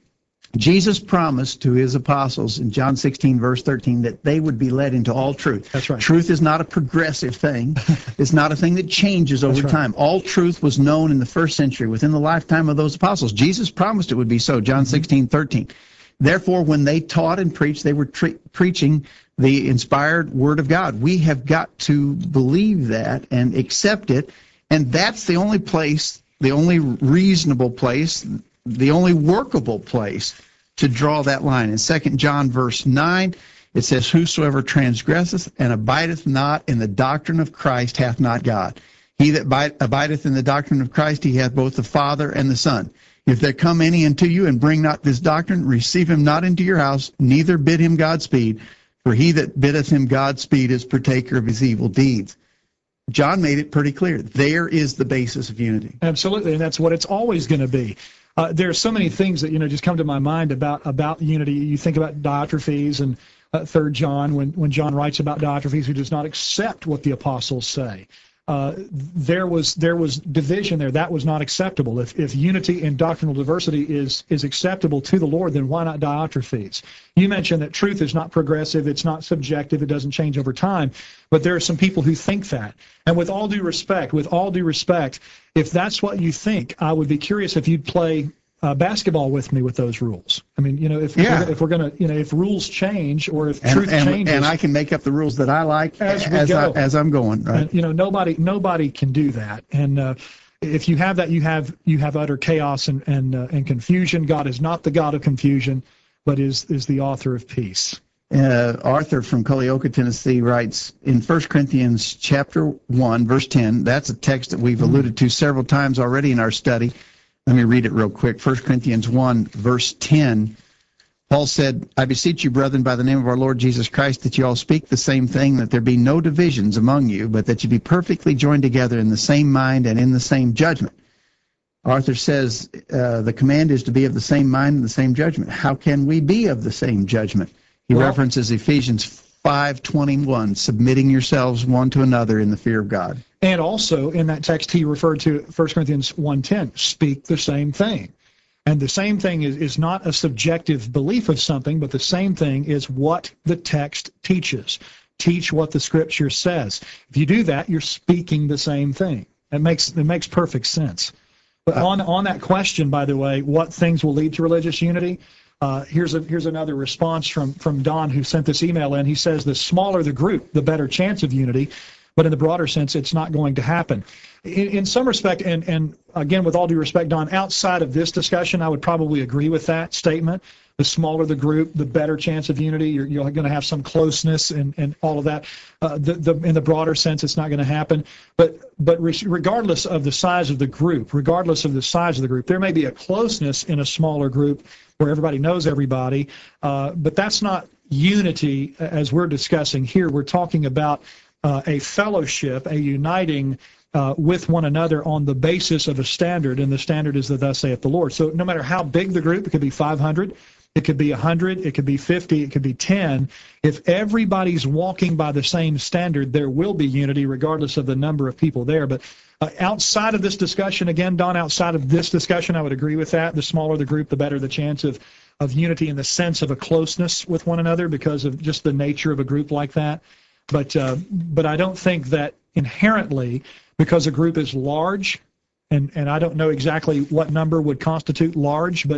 Jesus promised to his apostles in John sixteen, verse thirteen, that they would be led into all truth. That's right. Truth is not a progressive thing. It's not a thing that changes over That's right. time. All truth was known in the first century within the lifetime of those apostles. Jesus promised it would be so, John sixteen, thirteen. Therefore, when they taught and preached, they were tre- preaching the inspired Word of God. We have got to believe that and accept it, and that's the only place, the only reasonable place, the only workable place to draw that line. In Second John verse nine, it says, whosoever transgresseth and abideth not in the doctrine of Christ hath not God. He that abideth in the doctrine of Christ, he hath both the Father and the Son. If there come any unto you and bring not this doctrine, receive him not into your house, neither bid him Godspeed, for he that biddeth him Godspeed is partaker of his evil deeds. John made it pretty clear. There is the basis of unity. Absolutely, and that's what it's always going to be. Uh, there are so many things that you know just come to my mind about about unity. You think about Diotrephes and uh, Third John, when when John writes about Diotrephes, who does not accept what the apostles say. Uh, there was there was division there. That was not acceptable. If if unity and doctrinal diversity is is acceptable to the Lord, then why not Diotrephes? You mentioned that truth is not progressive, it's not subjective, it doesn't change over time. But there are some people who think that. And with all due respect, with all due respect, if that's what you think, I would be curious if you'd play uh, basketball with me with those rules. I mean, you know, if Yeah. if, we're, if we're gonna, you know, if rules change or if And, truth and, changes, and I can make up the rules that I like As we as, I, go. as I'm going, right? And, you know, nobody nobody can do that. And uh, if you have that, you have you have utter chaos and and uh, and confusion. God is not the God of confusion, but is is the author of peace. Uh, Arthur from Culleoka, Tennessee writes in First Corinthians chapter one, verse ten. That's a text that we've alluded to several times already in our study. Let me read it real quick. First Corinthians one, verse ten. Paul said, I beseech you, brethren, by the name of our Lord Jesus Christ, that you all speak the same thing, that there be no divisions among you, but that you be perfectly joined together in the same mind and in the same judgment. Arthur says uh, the command is to be of the same mind and the same judgment. How can we be of the same judgment? He Well, references Ephesians five twenty-one, submitting yourselves one to another in the fear of God. And also in that text, he referred to First Corinthians one ten, speak the same thing. And the same thing is, is not a subjective belief of something, but the same thing is what the text teaches. Teach what the Scripture says. If you do that, you're speaking the same thing. It makes it makes perfect sense. But on on that question, by the way, what things will lead to religious unity? Uh, here's a here's another response from from Don, who sent this email in. He says the smaller the group, the better chance of unity. But in the broader sense, it's not going to happen. In, in some respect, and, and again, with all due respect, Don, outside of this discussion, I would probably agree with that statement. The smaller the group, the better chance of unity. You're, you're going to have some closeness and, and all of that. Uh, the, the, in the broader sense, it's not going to happen. But but re- regardless of the size of the group, regardless of the size of the group, there may be a closeness in a smaller group where everybody knows everybody. Uh, but that's not unity as we're discussing here. We're talking about Uh, a fellowship, a uniting uh, with one another on the basis of a standard, and the standard is the thus saith the Lord. So no matter how big the group, it could be five hundred, it could be one hundred, it could be fifty, it could be ten. If everybody's walking by the same standard, there will be unity regardless of the number of people there. But uh, outside of this discussion, again, Don, outside of this discussion, I would agree with that. The smaller the group, the better the chance of, of unity in the sense of a closeness with one another because of just the nature of a group like that. But uh, but I don't think that inherently, because a group is large, and, and I don't know exactly what number would constitute large, but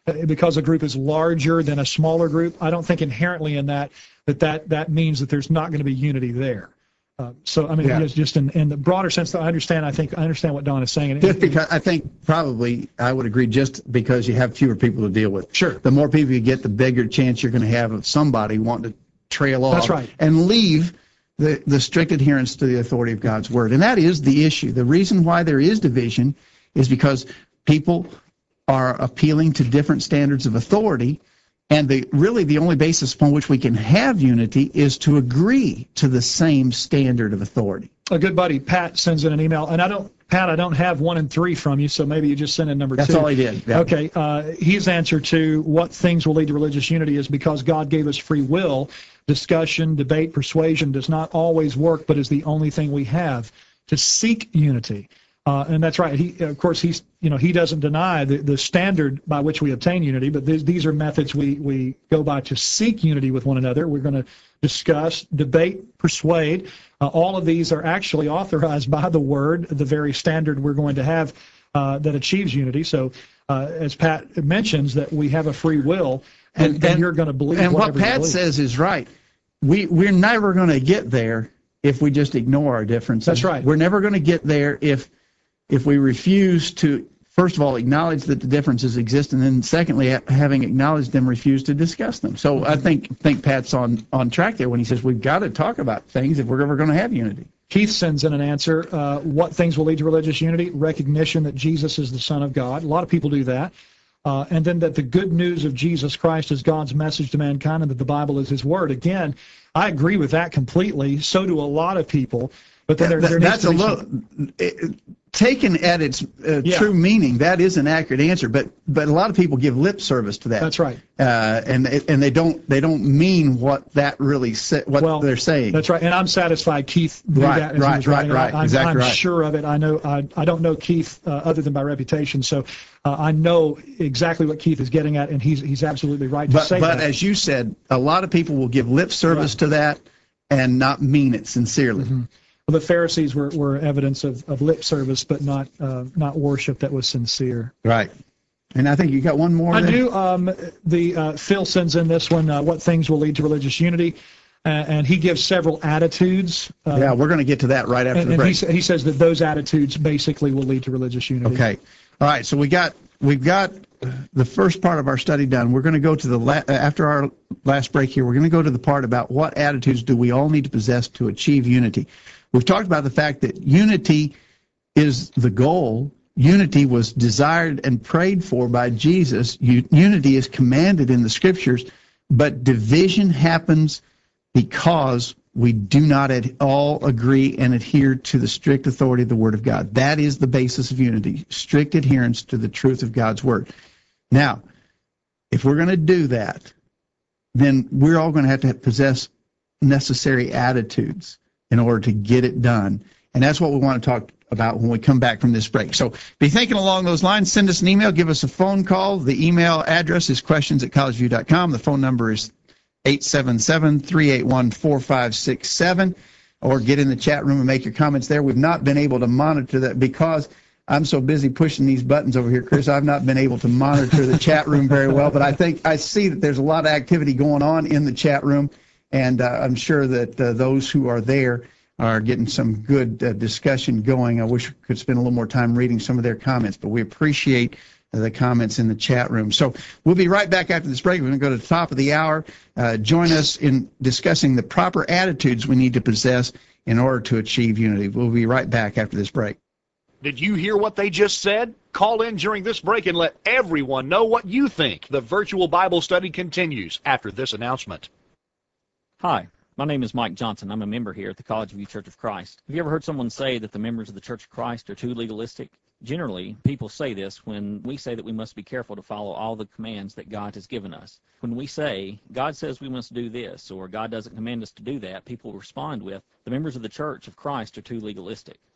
uh, because a group is larger than a smaller group, I don't think inherently in that that that, that means that there's not going to be unity there. Uh, so, I mean, Yeah. just, just in, in the broader sense, I understand, I think, I understand what Don is saying. And- Just because, I think probably, I would agree, just because you have fewer people to deal with. Sure. The more people you get, the bigger chance you're going to have of somebody wanting to trail off. That's right. And leave the, the strict adherence to the authority of God's word. And that is the issue. The reason why there is division is because people are appealing to different standards of authority. And the really the only basis upon which we can have unity is to agree to the same standard of authority. A good buddy, Pat, sends in an email, and I don't, Pat, I don't have one and three from you, so maybe you just send in number That's two. all he did. Yeah. Okay, uh, his answer to what things will lead to religious unity is because God gave us free will. Discussion, debate, persuasion does not always work, but is the only thing we have to seek unity. Uh, and that's right. He, of course, he's, you know, he doesn't deny the, the standard by which we obtain unity, but th- these are methods we, we go by to seek unity with one another. We're going to discuss, debate, persuade. Uh, all of these are actually authorized by the Word, the very standard we're going to have uh, that achieves unity. So, uh, as Pat mentions, that we have a free will, and, and, and you're going to believe and what whatever you Pat believe. says is right. We we're never going to get there if we just ignore our differences. That's right. We're never going to get there if if we refuse to, first of all, acknowledge that the differences exist, and then secondly, ha- having acknowledged them, refuse to discuss them. So I think think Pat's on on track there when he says we've got to talk about things if we're ever going to have unity. Keith sends in an answer. Uh, what things will lead to religious unity? Recognition that Jesus is the Son of God. A lot of people do that. Uh, and then that the good news of Jesus Christ is God's message to mankind and that the Bible is his word. Again, I agree with that completely. So do a lot of people. But then there, That- there needs that's to a be little some- it- taken at its uh, Yeah. true meaning. That is an accurate answer, but but a lot of people give lip service to that. That's right. Uh, and they- and they don't they don't mean what that really sa- what Well, they're saying. That's right, and I'm satisfied Keith knew Right, that as right, he was right, writing. right. I, I'm, Exactly I'm right. sure of it. I know. I, I don't know Keith uh, other than by reputation, so uh, I know exactly what Keith is getting at, and he's he's absolutely right to But say but that. as you said, a lot of people will give lip service Right. to that and not mean it sincerely. Mm-hmm. Well, the Pharisees were, were evidence of, of lip service, but not uh, not worship that was sincere. Right. And I think you got one more. I there? do. Um, the uh, Phil sends in this one. Uh, what things will lead to religious unity? Uh, and he gives several attitudes. Uh, Yeah, we're going to get to that right after and the and he, break. sa- he says that those attitudes basically will lead to religious unity. Okay. All right. So we got we've got the first part of our study done. We're going to go to the la- after our last break here. We're going to go to the part about what attitudes do we all need to possess to achieve unity. We've talked about the fact that unity is the goal. Unity was desired and prayed for by Jesus. U- unity is commanded in the scriptures, but division happens because we do not at all agree and adhere to the strict authority of the Word of God. That is the basis of unity, strict adherence to the truth of God's Word. Now, if we're going to do that, then we're all going to have to possess necessary attitudes in order to get it done. And that's what we want to talk about when we come back from this break. So be thinking along those lines. Send us an email. Give us a phone call. The email address is questions at collegeview dot com. The phone number is eight seven seven, three eight one, four five six seven. Or get in the chat room and make your comments there. We've not been able to monitor that because I'm so busy pushing these buttons over here, Chris. I've not been able to monitor the chat room very well. But I think I see that there's a lot of activity going on in the chat room. And uh, I'm sure that uh, those who are there are getting some good uh, discussion going. I wish we could spend a little more time reading some of their comments, but we appreciate uh, the comments in the chat room. So we'll be right back after this break. We're going to go to the top of the hour. Uh, join us in discussing the proper attitudes we need to possess in order to achieve unity. We'll be right back after this break. Did you hear what they just said? Call in during this break and let everyone know what you think. The virtual Bible study continues after this announcement. Hi, my name is Mike Johnson. I'm a member here at the College View Church of Christ. Have you ever heard someone say that the members of the Church of Christ are too legalistic? Generally, people say this when we say that we must be careful to follow all the commands that God has given us. When we say, God says we must do this, or God doesn't command us to do that, people respond with, the members of the Church of Christ are too legalistic.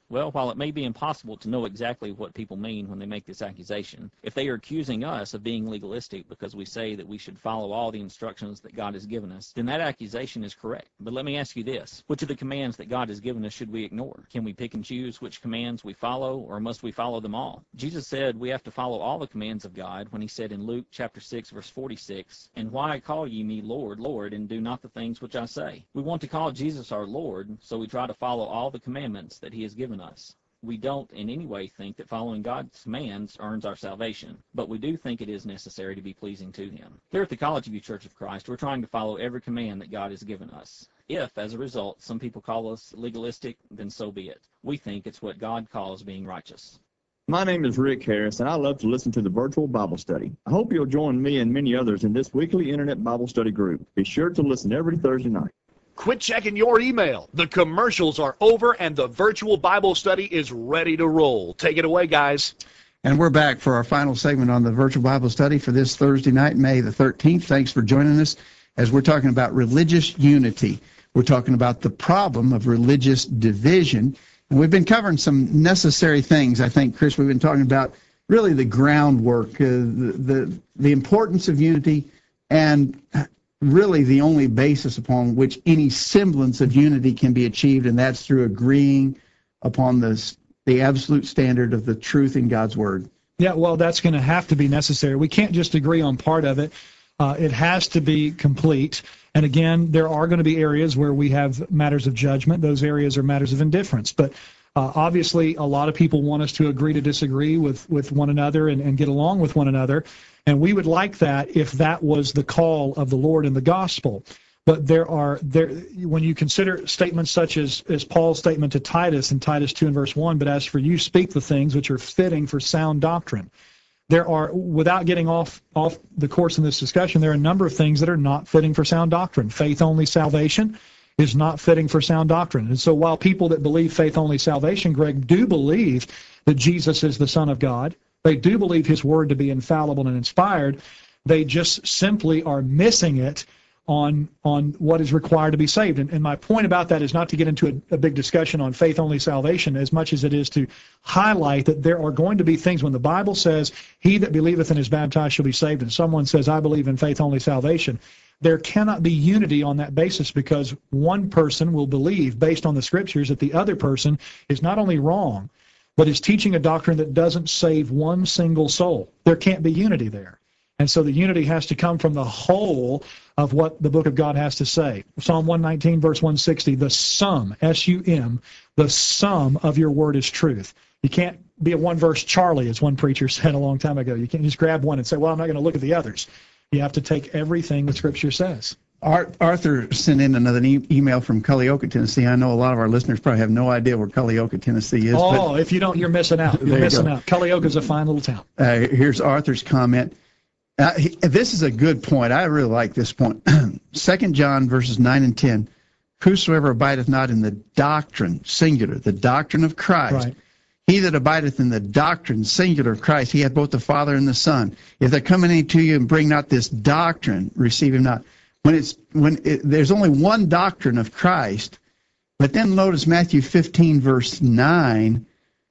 Well, while it may be impossible to know exactly what people mean when they make this accusation, if they are accusing us of being legalistic because we say that we should follow all the instructions that God has given us, then that accusation is correct. But let me ask you this. Which of the commands that God has given us should we ignore? Can we pick and choose which commands we follow, or must we follow them all? Jesus said we have to follow all the commands of God when he said in Luke chapter six, verse forty-six, "And why call ye me Lord, Lord, and do not the things which I say?" We want to call Jesus our Lord, so we try to follow all the commandments that he has given us. We don't in any way think that following God's commands earns our salvation, but we do think it is necessary to be pleasing to him. Here at the College View Church of Christ, we're trying to follow every command that God has given us. If, as a result, some people call us legalistic, then so be it. We think it's what God calls being righteous. My name is Rick Harris, and I love to listen to the virtual Bible study. I hope you'll join me and many others in this weekly Internet Bible study group. Be sure to listen every Thursday night. Quit checking your email. The commercials are over and the virtual Bible study is ready to roll. Take it away, guys. And we're back for our final segment on the virtual Bible study for this Thursday night, May the thirteenth. Thanks for joining us as we're talking about religious unity. We're talking about the problem of religious division. And we've been covering some necessary things, I think, Chris. We've been talking about really the groundwork, uh, the, the, the importance of unity, and really the only basis upon which any semblance of unity can be achieved, and that's through agreeing upon the, the absolute standard of the truth in God's Word. Yeah, well, that's going to have to be necessary. We can't just agree on part of it. Uh, it has to be complete. And again, there are going to be areas where we have matters of judgment. Those areas are matters of indifference. But uh, obviously, a lot of people want us to agree to disagree with, with one another and, and get along with one another. And we would like that if that was the call of the Lord in the gospel. But there are, there when you consider statements such as, as Paul's statement to Titus in Titus two and verse one, "But as for you, speak the things which are fitting for sound doctrine." There are, without getting off, off the course in this discussion, there are a number of things that are not fitting for sound doctrine. Faith-only salvation is not fitting for sound doctrine. And so while people that believe faith-only salvation, Greg, do believe that Jesus is the Son of God, they do believe his word to be infallible and inspired, they just simply are missing it on on what is required to be saved. And, and my point about that is not to get into a, a big discussion on faith-only salvation as much as it is to highlight that there are going to be things when the Bible says, "He that believeth and is baptized shall be saved," and someone says, "I believe in faith-only salvation," there cannot be unity on that basis, because one person will believe based on the Scriptures that the other person is not only wrong, but is teaching a doctrine that doesn't save one single soul. There can't be unity there. And so the unity has to come from the whole of what the book of God has to say. Psalm one nineteen, verse one sixty, the sum, S U M, the sum of your word is truth. You can't be a one-verse Charlie, as one preacher said a long time ago. You can't just grab one and say, well, I'm not going to look at the others. You have to take everything the Scripture says. Arthur sent in another e- email from Culleoka, Tennessee. I know a lot of our listeners probably have no idea where Culleoka, Tennessee is. Oh, if you don't, you're missing out. You're you missing go. out. Culleoka is a fine little town. Uh, here's Arthur's comment. Uh, he, this is a good point. I really like this point. Second John verses nine and ten. Whosoever abideth not in the doctrine, singular, the doctrine of Christ, Right. he that abideth in the doctrine, singular, of Christ, he hath both the Father and the Son. If there come any to you and bring not this doctrine, receive him not. When it's when it, there's only one doctrine of Christ, but then notice Matthew fifteen verse nine.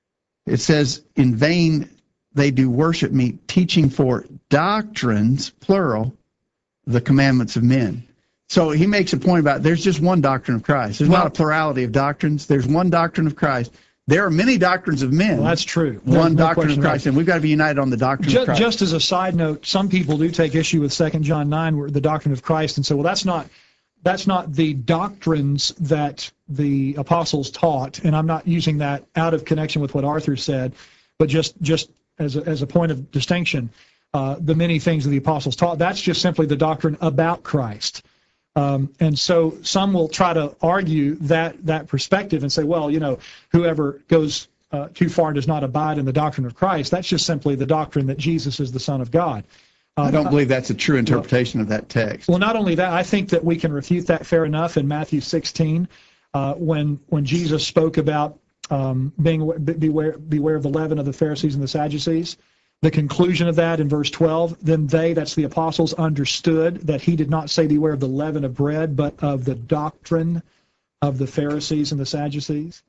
It says, "In vain they do worship me, teaching for doctrines," plural, "the commandments of men." So he makes a point about there's just one doctrine of Christ. There's Well, not a plurality of doctrines. There's one doctrine of Christ. There are many doctrines of men. Well, that's true. One There's no doctrine question of about Christ, it. and we've got to be united on the doctrine Just, of Christ. just as a side note, some people do take issue with Second John nine, where the doctrine of Christ, and say, well, that's not that's not the doctrines that the apostles taught, and I'm not using that out of connection with what Arthur said, but just just as a, as a point of distinction, uh, the many things that the apostles taught, that's just simply the doctrine about Christ. Um, and so some will try to argue that that perspective and say, well, you know, whoever goes uh, too far does not abide in the doctrine of Christ. That's just simply the doctrine that Jesus is the Son of God. Uh, I don't believe that's a true interpretation of that text. Well, not only that, I think that we can refute that fair enough in Matthew sixteen, uh, when when Jesus spoke about um, being beware beware of the leaven of the Pharisees and the Sadducees. The conclusion of that in verse twelve, then they, that's the apostles, understood that he did not say beware of the leaven of bread, but of the doctrine of the Pharisees and the Sadducees.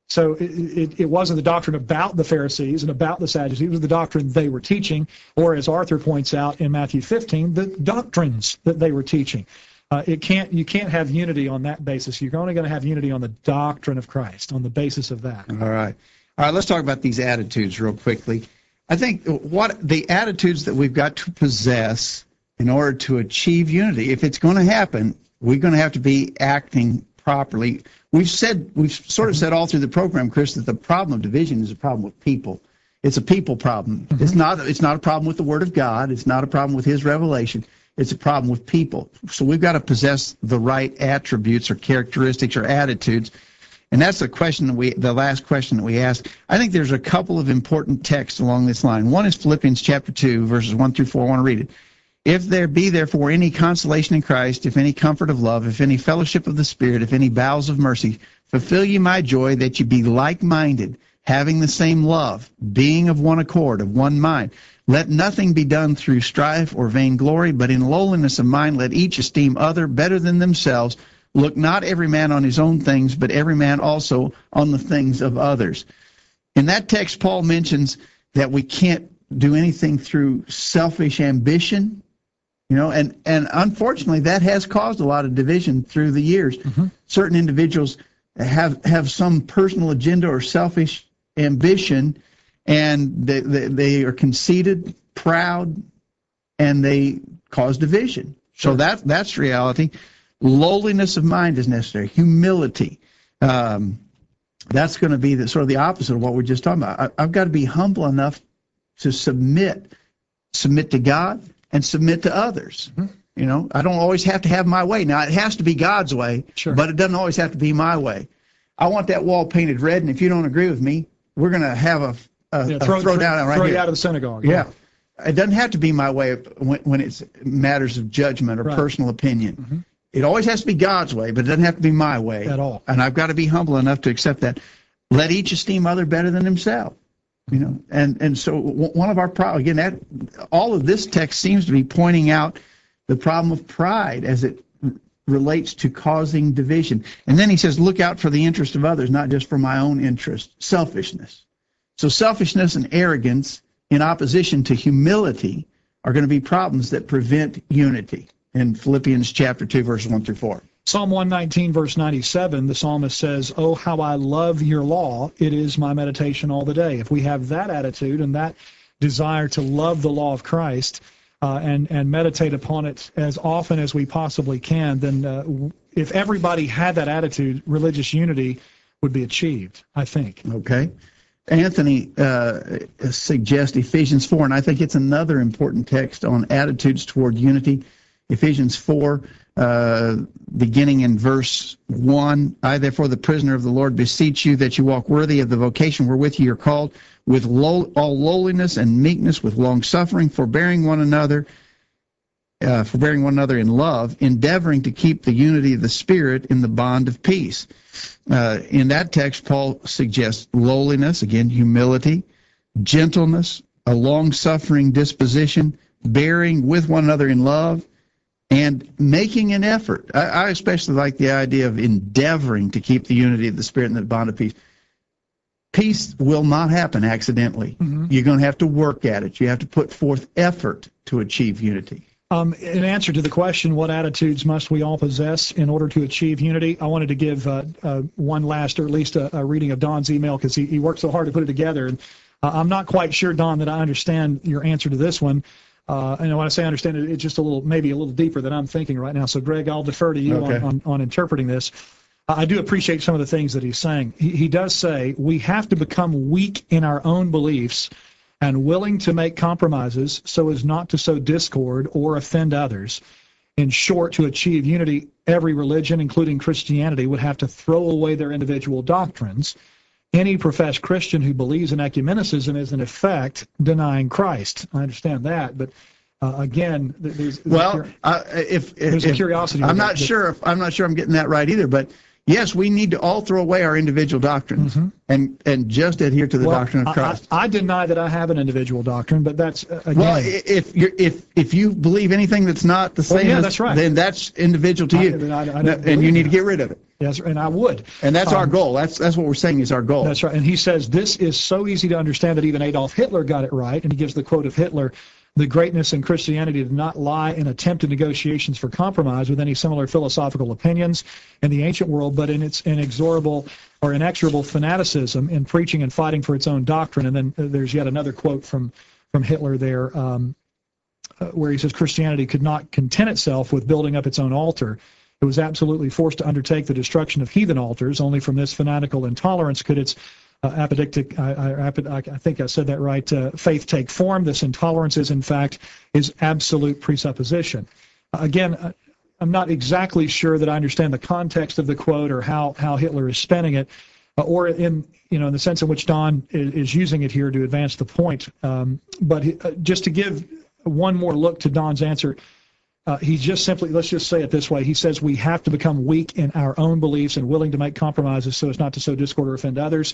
So it, it, it wasn't the doctrine about the Pharisees and about the Sadducees. It was the doctrine they were teaching, or as Arthur points out in Matthew fifteen, the doctrines that they were teaching. Uh, it can't, you can't have unity on that basis. You're only going to have unity on the doctrine of Christ, on the basis of that. All right. All right, let's talk about these attitudes real quickly. I think what the attitudes that we've got to possess in order to achieve unity, if it's going to happen, we're going to have to be acting properly. We've said, we've sort of said all through the program, Chris, that the problem of division is a problem with people. It's a people problem. Mm-hmm. It's not, it's not a problem with the Word of God. It's not a problem with His revelation. It's a problem with people. So we've got to possess the right attributes or characteristics or attitudes. And that's the question that we, the last question that we asked. I think there's a couple of important texts along this line. One is Philippians chapter two, verses one through four. I want to read it. If there be therefore any consolation in Christ, if any comfort of love, if any fellowship of the Spirit, if any bowels of mercy, fulfill ye my joy, that ye be like-minded, having the same love, being of one accord, of one mind. Let nothing be done through strife or vainglory, but in lowliness of mind let each esteem other better than themselves. Look not every man on his own things, but every man also on the things of others. In that text, Paul mentions that we can't do anything through selfish ambition, you know, and, and unfortunately that has caused a lot of division through the years. Mm-hmm. Certain individuals have, have some personal agenda or selfish ambition, and they, they, they are conceited, proud, and they cause division. Sure. So that that's reality. Lowliness of mind is necessary. Humility. Um, that's going to be the, sort of the opposite of what we're just talking about. I, I've got to be humble enough to submit, submit to God and submit to others. Mm-hmm. You know, I don't always have to have my way. Now, it has to be God's way, sure, but it doesn't always have to be my way. I want that wall painted red, and if you don't agree with me, we're going to have a, a, yeah, a throw, throw down right throw here. you out of the synagogue. Yeah. yeah. It doesn't have to be my way when, when it's matters of judgment or right. personal opinion. Mm-hmm. It always has to be God's way, but it doesn't have to be my way. At all. And I've got to be humble enough to accept that. Let each esteem other better than himself. You know, and, and so one of our problems, again, that all of this text seems to be pointing out the problem of pride as it relates to causing division. And then he says, look out for the interest of others, not just for my own interest. Selfishness. So selfishness and arrogance in opposition to humility are going to be problems that prevent unity in Philippians chapter two, verses one through four. Psalm one nineteen, verse ninety-seven, the psalmist says, oh, how I love your law. It is my meditation all the day. If we have that attitude and that desire to love the law of Christ uh, and, and meditate upon it as often as we possibly can, then uh, if everybody had that attitude, religious unity would be achieved, I think. Okay. Anthony uh, suggests Ephesians four, and I think it's another important text on attitudes toward unity. Ephesians four, uh, beginning in verse one, I, therefore, the prisoner of the Lord, beseech you that you walk worthy of the vocation wherewith ye are called, with low, all lowliness and meekness, with long-suffering, forbearing one another, uh, forbearing one another in love, endeavoring to keep the unity of the Spirit in the bond of peace. Uh, in that text, Paul suggests lowliness, again, humility, gentleness, a long-suffering disposition, bearing with one another in love, and making an effort. I, I especially like the idea of endeavoring to keep the unity of the Spirit in the bond of peace. Peace will not happen accidentally. Mm-hmm. You're going to have to work at it. You have to put forth effort to achieve unity. Um, in answer to the question, what attitudes must we all possess in order to achieve unity, I wanted to give uh, uh, one last, or at least a, a reading of Don's email, because he, he worked so hard to put it together. And uh, I'm not quite sure, Don, that I understand your answer to this one. Uh, and when I say understand it, it's just a little, maybe a little deeper than I'm thinking right now. So, Greg, I'll defer to you okay. on, on, on interpreting this. I do appreciate some of the things that he's saying. He, he does say we have to become weak in our own beliefs and willing to make compromises so as not to sow discord or offend others. In short, to achieve unity, every religion, including Christianity, would have to throw away their individual doctrines. Any professed Christian who believes in ecumenicism is, in effect, denying Christ. I understand that, but uh, again, there's, there's well, a, uh, if, if there's if, a curiosity. I'm not that, sure. If, I'm not sure I'm getting that right either. But yes, we need to all throw away our individual doctrines mm-hmm. and and just adhere to the well, doctrine of Christ. I, I, I deny that I have an individual doctrine, but that's uh, again. Well, if you if if you believe anything that's not the same, well, yeah, as, that's right. then that's individual to I, you, I, I and you need to get rid of it. Yes, and I would. And that's our Um, goal. That's that's what we're saying is our goal. That's right. And he says this is so easy to understand that even Adolf Hitler got it right. And he gives the quote of Hitler: "The greatness in Christianity did not lie in attempted negotiations for compromise with any similar philosophical opinions in the ancient world, but in its inexorable or inexorable fanaticism in preaching and fighting for its own doctrine." And then there's yet another quote from, from Hitler there um, uh, where he says Christianity could not content itself with building up its own altar. It was absolutely forced to undertake the destruction of heathen altars. Only from this fanatical intolerance could its uh, apodictic, I, I, I think I said that right, uh, faith take form. This intolerance is, in fact, is absolute presupposition. Uh, again, uh, I'm not exactly sure that I understand the context of the quote or how, how Hitler is spinning it, uh, or in, you know, in the sense in which Don is, is using it here to advance the point. Um, but he, uh, just to give one more look to Don's answer, Uh, he just simply, let's just say it this way, he says we have to become weak in our own beliefs and willing to make compromises so as not to sow discord or offend others.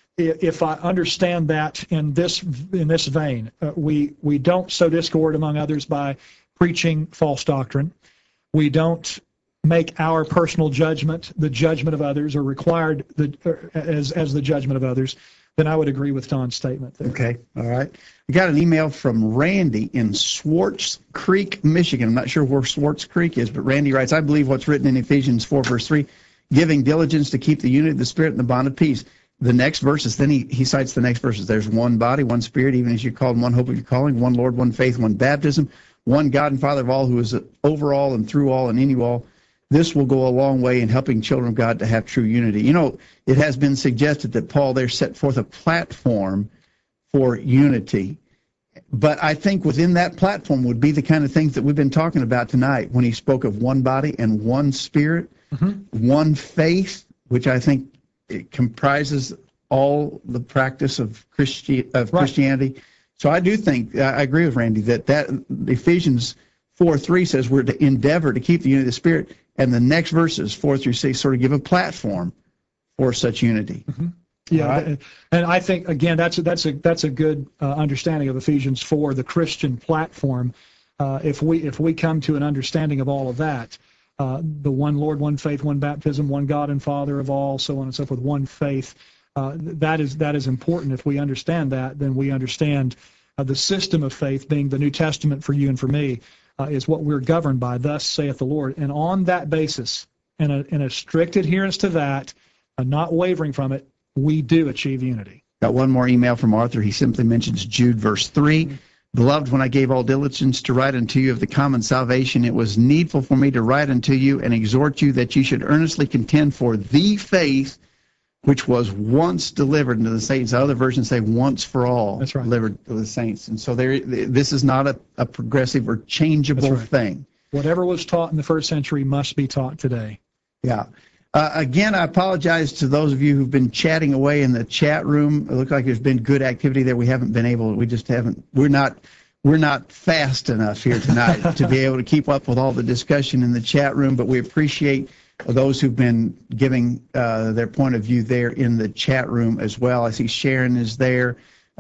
If I understand that in this in this vein, uh, we, we don't sow discord among others by preaching false doctrine. We don't make our personal judgment the judgment of others or required the, as, as the judgment of others. Then I would agree with Don's statement there. Okay, all right. We got an email from Randy in Swartz Creek, Michigan. I'm not sure where Swartz Creek is, but Randy writes, "I believe what's written in Ephesians four, verse three, giving diligence to keep the unity of the Spirit and the bond of peace." The next verses, then he, he cites the next verses. There's one body, one Spirit, even as you're called, one hope of your calling, one Lord, one faith, one baptism, one God and Father of all, who is over all and through all and in you all. This will go a long way in helping children of God to have true unity. You know, it has been suggested that Paul there set forth a platform for unity. But I think within that platform would be the kind of things that we've been talking about tonight when he spoke of one body and one Spirit, mm-hmm. one faith, which I think it comprises all the practice of, Christi- of right. Christianity. So I do think, I agree with Randy, that, that Ephesians four three says we're to endeavor to keep the unity of the Spirit. And the next verses, four through six, sort of give a platform for such unity. Mm-hmm. Yeah, right? And I think, again, that's a, that's a, that's a good uh, understanding of Ephesians four, the Christian platform. Uh, if we if we come to an understanding of all of that, uh, the one Lord, one faith, one baptism, one God and Father of all, so on and so forth, one faith, uh, that is that is important. If we understand that, then we understand uh, the system of faith being the New Testament for you and for me. Uh, is what we're governed by, thus saith the Lord. And on that basis, in a, in a strict adherence to that, uh, not wavering from it, we do achieve unity. Got one more email from Arthur. He simply mentions Jude verse three. Mm-hmm. "Beloved, when I gave all diligence to write unto you of the common salvation, it was needful for me to write unto you and exhort you that you should earnestly contend for the faith which was once delivered unto the saints." Other versions say once for all. That's right. Delivered to the saints. And so there, this is not a, a progressive or changeable right. thing. Whatever was taught in the first century must be taught today. Yeah. Uh, again, I apologize to those of you who've been chatting away in the chat room. It looks like there's been good activity there. We haven't been able, we just haven't, we're not, we're not fast enough here tonight to be able to keep up with all the discussion in the chat room, but we appreciate those who've been giving uh, their point of view there in the chat room as well. I see Sharon is there.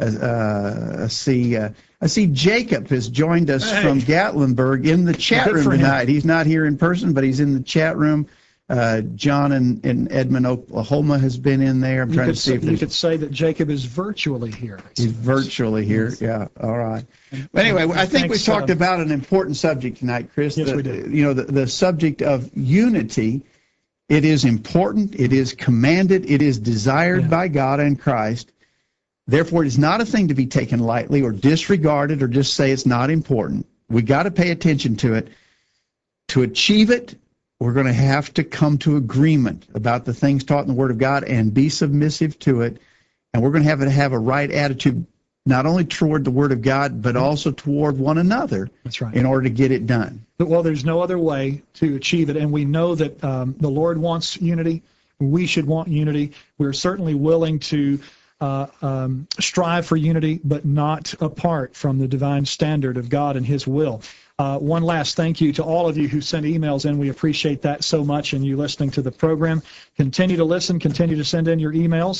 Uh, I see uh, I see Jacob has joined us hey. from Gatlinburg in the chat Good room tonight. He's not here in person, but he's in the chat room. Uh, John in, in Edmond, Oklahoma has been in there. I'm you trying could to see say, if you could say that Jacob is virtually here. He's virtually here. Yes. Yeah. All right. But anyway, I think Thanks, we talked uh, about an important subject tonight, Chris. Yes, the, we did. You know, the, the subject of unity. It is important. It is commanded. It is desired yeah. by God and Christ. Therefore, it is not a thing to be taken lightly or disregarded or just say it's not important. We got to pay attention to it. To achieve it, we're going to have to come to agreement about the things taught in the Word of God and be submissive to it. And we're going to have to have a right attitude, not only toward the Word of God, but also toward one another. That's right. In order to get it done. Well, there's no other way to achieve it, and we know that um, the Lord wants unity. We should want unity. We're certainly willing to uh, um, strive for unity, but not apart from the divine standard of God and His will. Uh, one last thank you to all of you who sent emails in. We appreciate that so much, and you listening to the program. Continue to listen. Continue to send in your emails.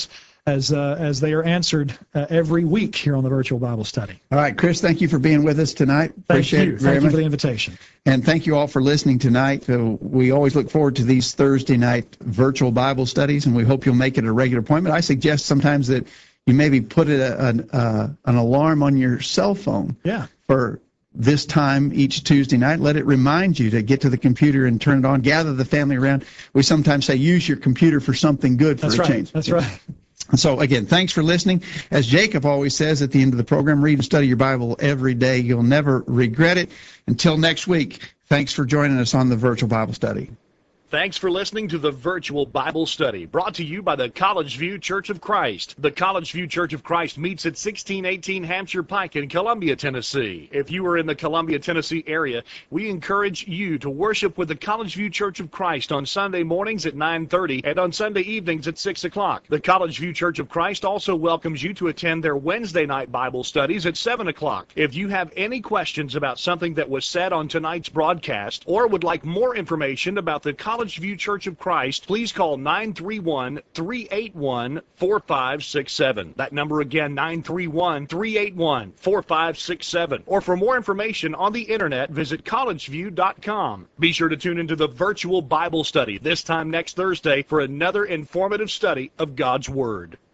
as uh, as they are answered uh, every week here on the Virtual Bible Study. All right, Chris, thank you for being with us tonight. Thank Appreciate you. it very Thank you much. for the invitation. And thank you all for listening tonight. Uh, we always look forward to these Thursday night virtual Bible studies, and we hope you'll make it a regular appointment. I suggest sometimes that you maybe put it a, an, uh, an alarm on your cell phone Yeah. for this time each Tuesday night. Let it remind you to get to the computer and turn it on. Gather the family around. We sometimes say use your computer for something good for That's a right. change. That's right. So, again, thanks for listening. As Jacob always says at the end of the program, read and study your Bible every day. You'll never regret it. Until next week, thanks for joining us on the Virtual Bible Study. Thanks for listening to the Virtual Bible Study, brought to you by the College View Church of Christ. The College View Church of Christ meets at sixteen eighteen Hampshire Pike in Columbia, Tennessee. If you are in the Columbia, Tennessee area, we encourage you to worship with the College View Church of Christ on Sunday mornings at nine thirty and on Sunday evenings at six o'clock. The College View Church of Christ also welcomes you to attend their Wednesday night Bible studies at seven o'clock. If you have any questions about something that was said on tonight's broadcast or would like more information about the College View Church of Christ, please call nine three one, three eight one, four five six seven. That number again, nine three one, three eight one, four five six seven. Or for more information on the internet, visit college view dot com. Be sure to tune into the Virtual Bible Study this time next Thursday for another informative study of God's Word.